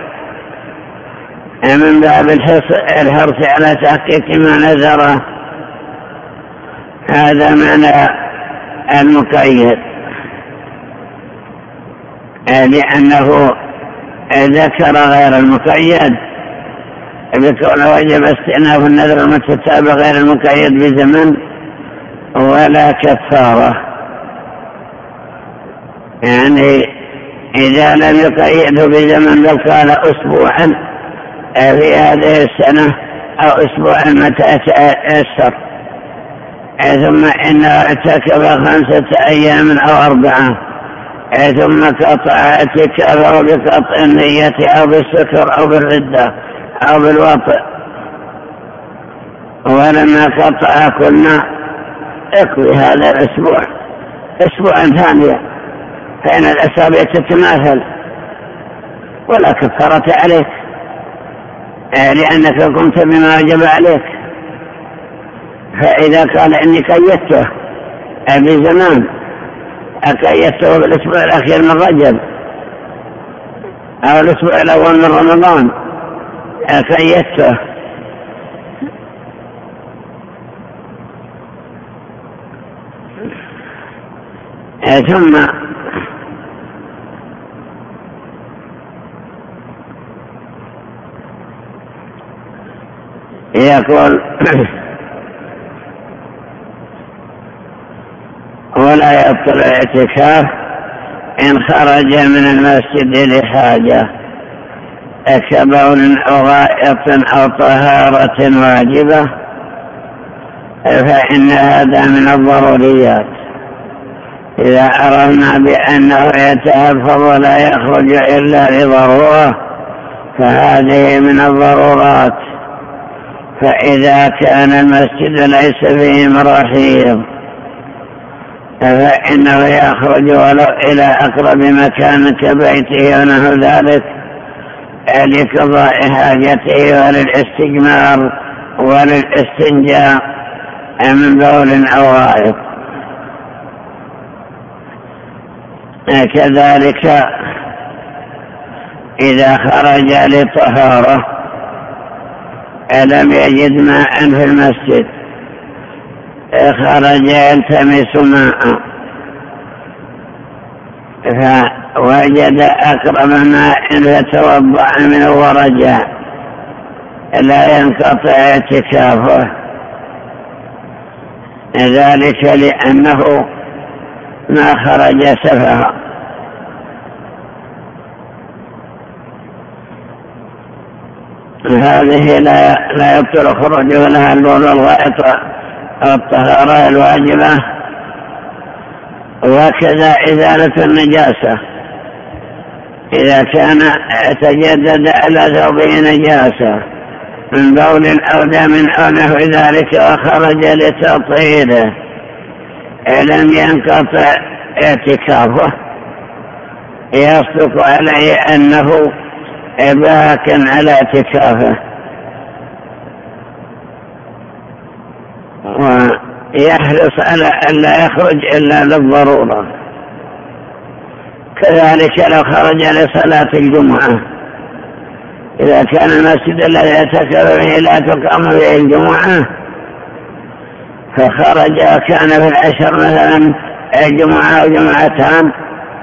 من باب الحرص على تحقيق ما نذره. هذا معنى المقيد، لأنه ذكر غير المقيد بكون وجب استئناف النذر المتتابع غير المقيد بزمن ولا كفارة. يعني إذا لم يقيده بزمن بل قال أسبوعا في هذه السنة أو أسبوعا متى يتأثر، ثم إنه اعتكف 5 أيام أو 4، ثم قطع اعتكافه بقطع النية أو بالسكر أو بالردة أو بالوطئ، ولما قطع قلنا اكوي هذا الأسبوع أسبوعا ثانيا، فإن الأسابيع تتماثل ولا كفارة عليك، لأنك قمت بما وجب عليك. فإذا قال إني قيدته بزمان، أقيدته بالأسبوع الأخير من رجب أو الأسبوع الأول من رمضان، أقيدته ثم يقول ولا يبطل الاعتكاف إن خرج من المسجد لحاجة كبول أو غائط أو طهارة واجبة، فإن هذا من الضروريات. إذا عرفنا بأنه يتحفظ ولا يخرج إلا لضرورة فهذه من الضرورات. فإذا كان المسجد ليس فيه مراحيض فإنه يخرج ولو إلى أقرب مكان كبيته ونحو ذلك لقضاء حاجته وللاستجمار وللاستنجاء من بول أو غائط. كذلك إذا خرج لطهارة لم يجد ماء في المسجد، خرج يلتمس ماء فوجد أقرب ماء فتوضأ منه ورجع، لا ينقطع اعتكافه، ذلك لأنه ما خرج سفها. هذه لا يبطل خروجه لها البول والغائط والطهارة الواجبة. وكذا إزالة النجاسة، إذا كان تجدد على ثوبه نجاسة من بول أو دم أو نحو ذلك وخرج لتطهيره لم ينقطع اعتكافه، يصدق عليه أنه باق على اعتكافه، ويحرص على أن لا يخرج إلا للضرورة. كذلك لو خرج لصلاة الجمعة، إذا كان المسجد الذي يعتكف فيه لا تقام فيه الجمعة فخرج وكان في العشر مثلا جمعة أو جمعتان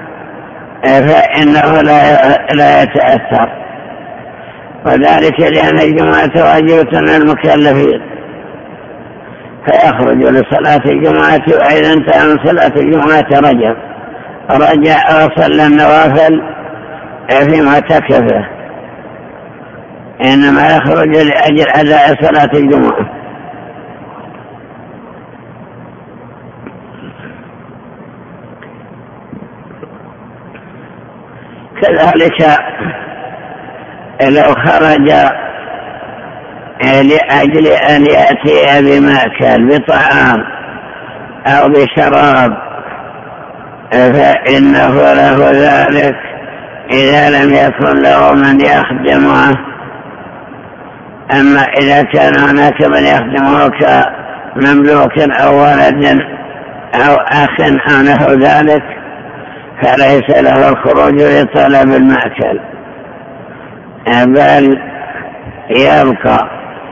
فإنه لا يتأثر، وذلك لأن الجمعة واجبة للمكلفين، فيخرج لصلاة الجمعة وإذا انتهى من صلاة الجمعة رجع وصلى النوافل في معتكفه، إنما يخرج لأجل أداء صلاة الجمعة. كذلك لو خرج لأجل أن يأتي بمأكل بطعام أو بشراب فإنه له ذلك إذا لم يكن له من يخدمه. أما إذا كان هناك من يخدمه كمملوك أو ولد أو أخ أو نحو ذلك فليس له الخروج لطلب المأكل، بل يبقى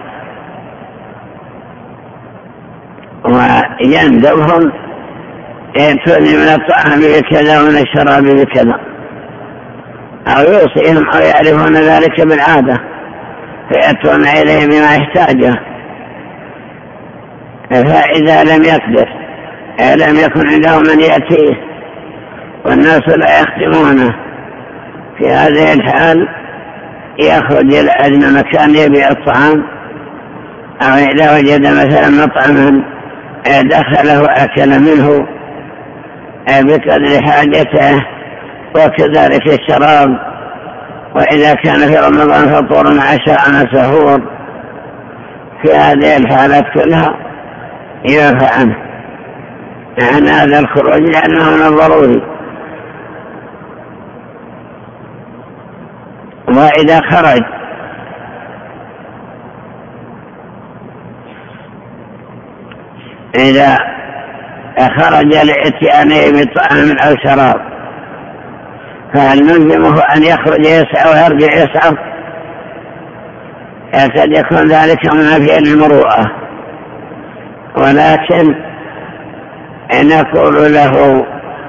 ويندبهم يأتوني من الطعام بكذا ومن الشراب بكذا، أو يوصيهم أو يعرفون ذلك بالعادة فيأتون إليه بما يحتاجه. فإذا لم يقدر لم يكن عنده من يأتيه والناس لا يخدمونه، في هذه الحال يخرج إلى أدنى مكان يبيع الطعام، أو إذا وجد مثلا مطعما دخله أكل منه بقدر حاجته، وكذلك الشراب، وإذا كان في رمضان فطور عشاء سحور، في هذه الحالات كلها يعفى عنه. عن هذا الخروج لأنه من الضروري. وإذا خرج لإتيانه بطعام أو شراب فهل نلزمه أن يخرج يسعى ويرجع يسعى؟ قد يكون ذلك منافيا للمروءة، ولكن نقول له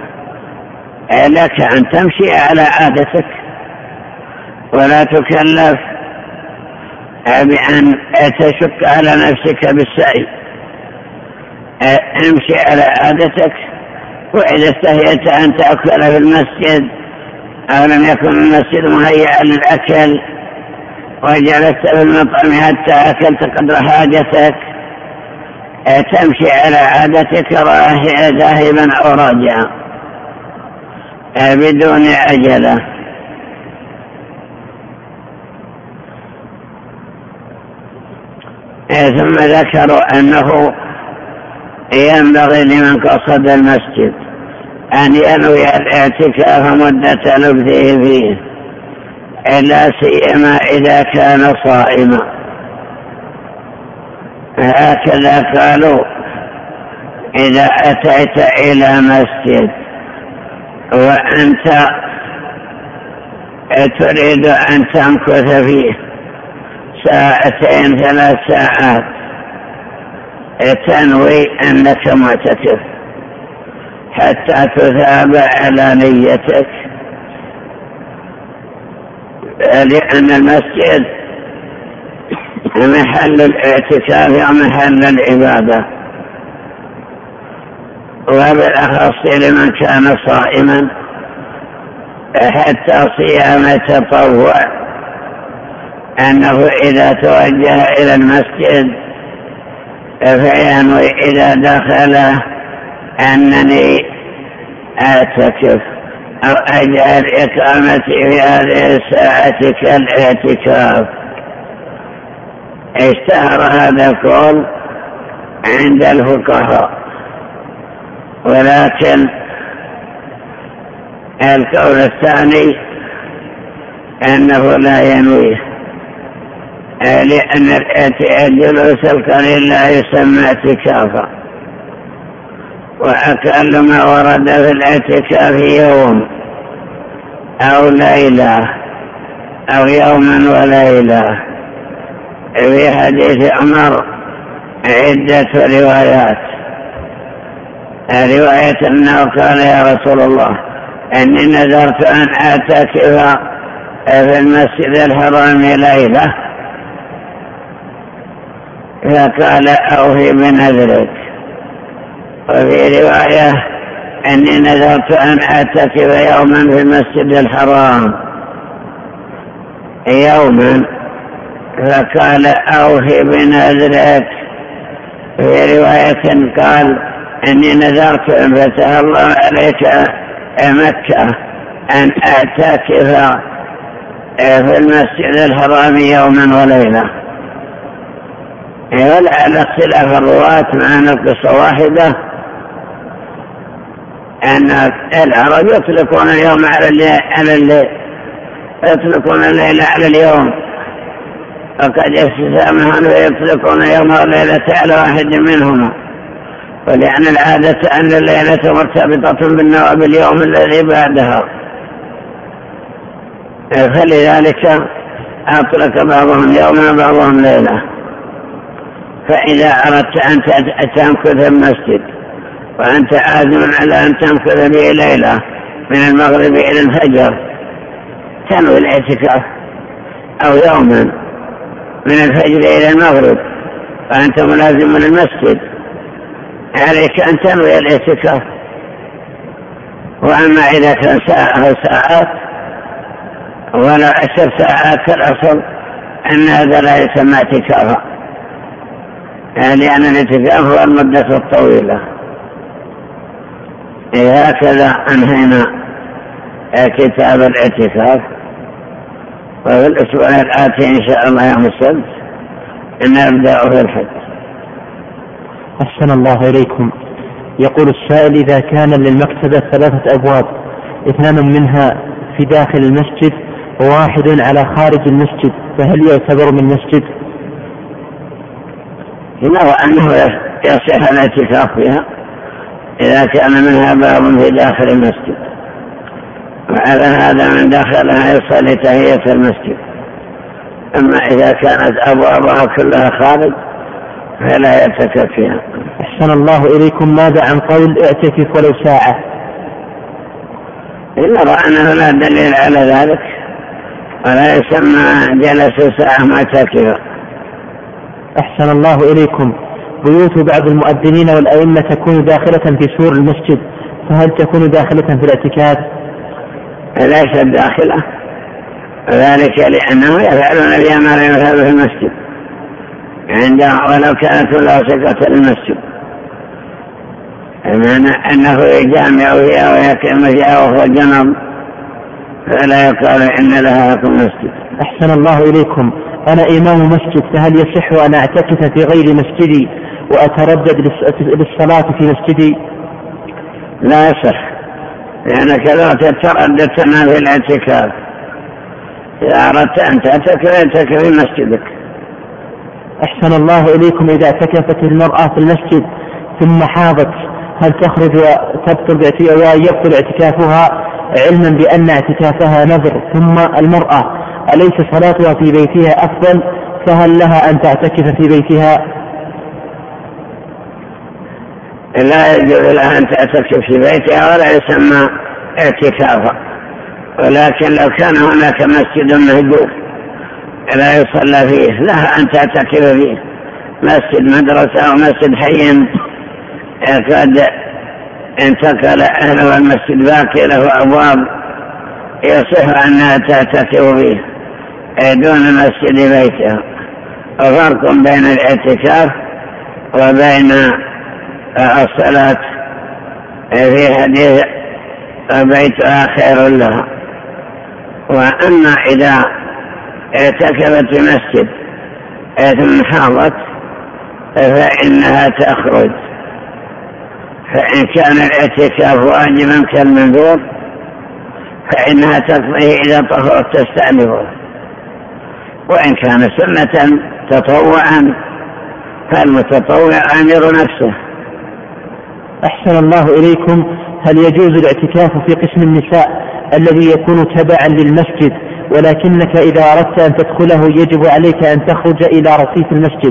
لك أن تمشي على عادتك ولا تكلف بأن تشك على نفسك بالسعي. امشي على عادتك، وإذا استهيت أن تأكل في المسجد أو لم يكن المسجد مهيئا للأكل وجلست في المطعم حتى أكلت قدر حاجتك تمشي على عادتك ذاهبا أو راجعا بدون عجلة. ثم ذكروا أنه ينبغي لمن قصد المسجد أن ينوي الاعتكاف مدة لبثه فيه، لا سيما إذا كان صائما. هكذا قالوا: إذا أتيت إلى مسجد وأنت تريد أن تمكث فيه 2 3 ساعات تنوي أنك معتكف حتى تثاب على نيتك، لأن المسجد محل الاعتكاف ومحل العبادة، وبالأخص لمن كان صائما حتى صيام تطوع أنه إذا توجه إلى المسجد فينوي إذا دخل أنني أعتكف أو أجعل إقامتي في هذه الساعة كالاعتكاف. اشتهر هذا القول عند الفقهاء، ولكن القول الثاني أنه لا ينويه، لأن الجلوس القليل لا يسمى اعتكافا، وأقل ما ورد في الاعتكاف يوم أو ليلة أو يوما وليلة. في حديث عمر عدة روايات، رواية أنه قال: يا رسول الله، أني نذرت أن أعتكف في المسجد الحرام ليلة، فقال: أوفي بنذرك. وفي رواية: أني نذرت أن أعتكف يوما في المسجد الحرام يوما، فقال: أوفي بنذرك. في رواية قال: أني نذرت أن فتح الله عليك مكة أن أعتكف في المسجد الحرام يوما وليلة. ولعل اختلاف الرواة مع أن القصة واحدة، أن العرب يطلقون اليوم على الليل، يطلقون الليل على اليوم، وقد يستسامحون ويطلقون يوم والليلة على واحد منهما، ولأن العادة أن الليلة مرتبطة باليوم الذي بعدها، فلذلك أطلق بعضهم يوما بعضهم ليلة. فإذا أردت أن تمكث المسجد وأنت عازم على أن تمكث به ليلة من المغرب إلى الفجر تنوي الاعتكاف، أو يوما من الفجر إلى المغرب وأنت ملازم للمسجد، عليك أن تنوي الاعتكاف. وأما إذا كان ساعة أو ساعات ولا 10 ساعات فالأصل أن هذا لا يسمى اعتكافا، لأن الاعتكاف هو المدة الطويلة. هكذا أنهينا كتاب الاعتكاف، وفي الأسبوع الآتي إن شاء الله يوم السبت نبدأ في الحج. أحسن الله إليكم. يقول السائل: إذا كان للمكتبة 3 أبواب، 2 منها في داخل المسجد و1 على خارج المسجد، فهل يعتبر من مسجد؟ نرى أنه يصح الاعتكاف فيها إذا كان منها باب في داخل المسجد، وعلى هذا من دخلها يصلي تحية المسجد. أما إذا كانت أبوابها كلها خارج فلا يعتكف فيها. أحسن الله إليكم، ماذا عن قول اعتكف ولو ساعة؟ نرى أنه لا دليل على ذلك، ولا يسمى جلس ساعة معتكفا. أحسن الله إليكم، بيوت بعض المؤذنين والأئمة تكون داخلة في سور المسجد، فهل تكون داخلة في الاعتكاف؟ ليست داخلة، وذلك لأنه يفعلون بها ما لا يفعل في المسجد عندها، ولو كانت لاصقة للمسجد، بمعنى أنه يجامع فيها ويكرم فيها وهو جنب، فلا يقال إن لها حكم مسجد. أحسن الله إليكم، أنا إمام مسجد، فهل يصح أن أعتكف في غير مسجدي وأتردد للصلاة في مسجدي؟ لا يصح، لأنك لا تتردد في الاعتكاف. إذا أردت أن تعتكف في مسجدك. أحسن الله إليكم، إذا اعتكفت المرأة في المسجد ثم حاضت، هل تخرج ويبطل اعتكافها علما بأن اعتكافها نذر؟ ثم المرأة أليس صلاتها في بيتها أفضل، فهل لها أن تعتكف في بيتها؟ لا يجوز لها أن تعتكف في بيتها ولا يسمى اعتكافا، ولكن لو كان هناك مسجد مهجور لا يصلى فيه لها أن تعتكف فيه، مسجد مدرسة أو مسجد حي قد انتقل أهله المسجد باقي له أبواب يصح أنها تعتكف فيه دون مسجد بيتها. وفرق بين الاعتكاف وبين الصلاة في حديث بيتها خير لها. وأما إذا اعتكفت في مسجد ثم حاضت فإنها تخرج، فإن كان الاعتكاف واجبا كالمنذور فإنها تقضيه إذا طهرت تستأنفه، وإن كان سنة تطوعا فالمتطوع آمر نفسه. أحسن الله إليكم، هل يجوز الاعتكاف في قسم النساء الذي يكون تبعا للمسجد، ولكنك إذا أردت أن تدخله يجب عليك أن تخرج إلى رصيف المسجد؟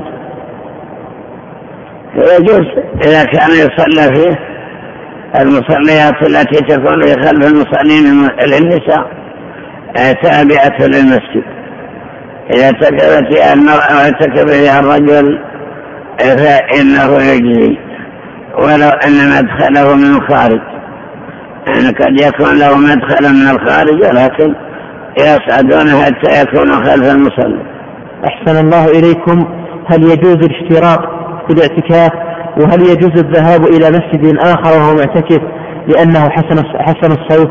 يجوز إذا كان يصلى فيه المصليات التي تكون في خلف المصلين للنساء تابعة للمسجد. إذا اعتكفت فيها المرأة واعتكف فيها الرجل فإنه يجزي ولو أن مدخله من الخارج، يعني قد يكون له مدخل من الخارج ولكن يصعدون حتى يكون خلف المصلي. أحسن الله إليكم، هل يجوز الاشتراك في الاعتكاف، وهل يجوز الذهاب إلى مسجد آخر وهو معتكف لأنه حسن الصوت؟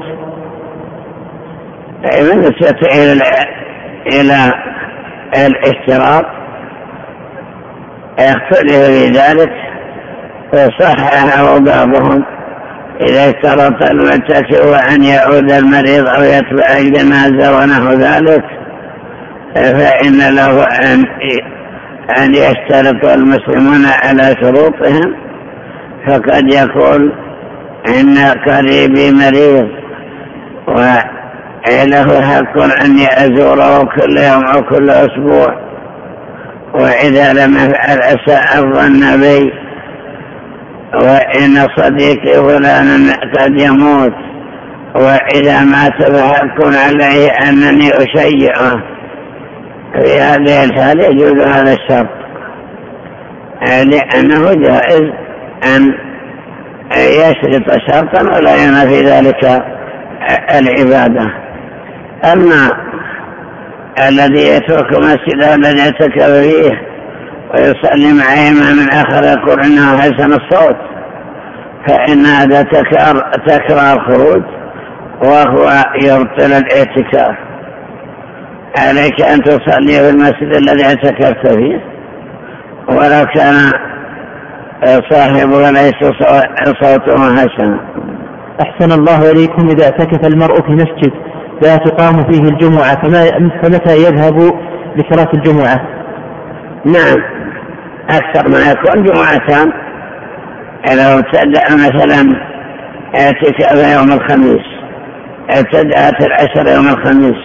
بالنسبة إلى الاشتراك يختلف في ذلك، فصححه بعضهم إذا اشترط المعتكف أن يعود المريض أو يتبع الجنازة ونحو ذلك فإن له أن يشترط المسلمون على شروطهم، فقد يقول إن قريبي مريض وله حق أن يزوره كل يوم أو كل أسبوع، وإذا لم يفعل أساء الظن بي، وإن صديقي فلان قد يموت، وإذا مات فحق عليه أنني أشيعه. في هذه الحالة يجوز هذا الشرط، لأنه جائز أن يشرط شرطا ولا ينافي ذلك العبادة. أما الذي يترك مسجده الذي يعتكف فيه ويصلي مع إمام آخر يقول إنه حسن الصوت، فإن هذا تكرار الخروج وهو يبطل الاعتكاف. عليك أن تصلي في المسجد الذي اعتكفت فيه ولو كان صاحبها ليس صوته حسنا. أحسن الله إليكم. إذا اعتكف المرء في مسجد لا تقام فيه الجمعة فمتى يذهب لصلاة الجمعة؟ نعم، أكثر ما يكون جمعتان. لو ابتدأ مثلا اعتكاف يوم الخميس، ابتدأت العشر يوم الخميس،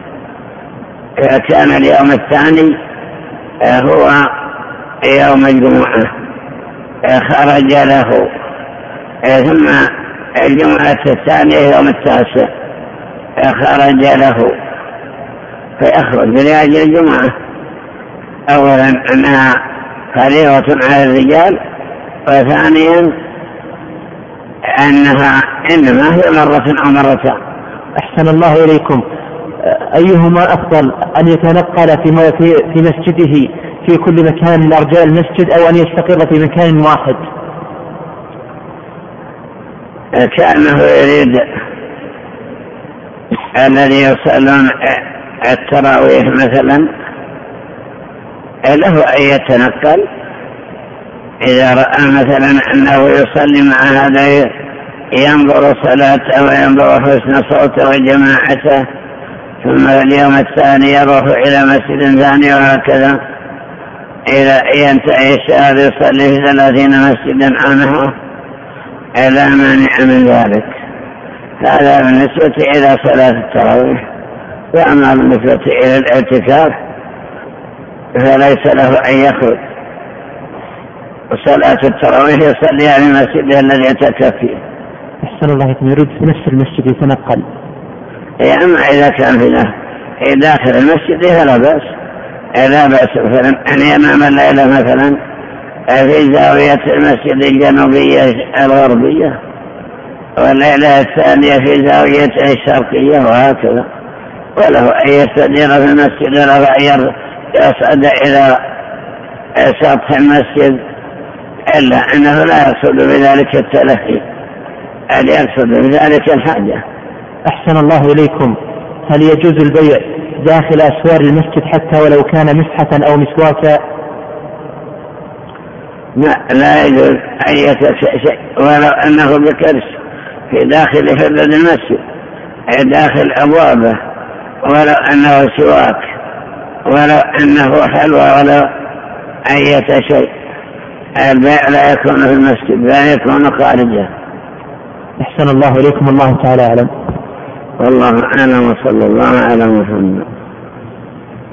كان اليوم الثاني هو يوم الجمعة خرج له، ثم الجمعة الثانية يوم التاسع خرج له، فيخرج لأجل الجمعة. أولا أنها فريضة على الرجال، وثانيا أنها إنما هي مرة أو مرتين. أحسن الله إليكم. أيهما أفضل، أن يتنقل في مسجده في كل مكان من أرجاء المسجد، أو أن يستقر في مكان واحد؟ كأنه يريد الذي يصلون التراويح مثلا له أن يتنقل. إذا رأى مثلا أنه يصلي مع هذا ينظر صلاته وينظر حسن صوته وجماعته، ثم اليوم الثاني يروح إلى مسجد ثاني، وهكذا إلى ينتهي الشهر يصلي في 30 مسجدا عنه، لا مانع من ذلك. هذا بالنسبة إلى صلاة التراويح. وأما بالنسبة إلى الاعتكاف فليس له أن يخرج، وصلاة التراويح يصليها في مسجده الذي يعتكف فيه. أحسن الله إليكم. يريد في نفس المسجد يتنقل. أما إذا كان في داخل المسجد فلا بأس. لا بأس مثلا أن ينام الليلة مثلا في زاوية المسجد الجنوبية الغربية، والليلة الثانية في زاوية الشرقية، وهكذا. وله أن يستدير في المسجد، له أن يصعد إلى سطح المسجد، إلا أنه لا يقصد بذلك التلهي، بل يقصد بذلك الحاجة. أحسن الله إليكم. هل يجوز البيع داخل أسوار المسجد حتى ولو كان مسحة أو مسواكا؟ لا يجوز أي شيء، ولو أنه بكرش في داخل فردة المسجد، داخل أبوابه، ولو أنه سواك، ولو أنه حلوى، ولو أي شيء. البيع لا يكون في المسجد، بل يكون خارجه. أحسن الله إليكم. الله تعالى أعلم. والله أعلم، وصلى الله على محمد.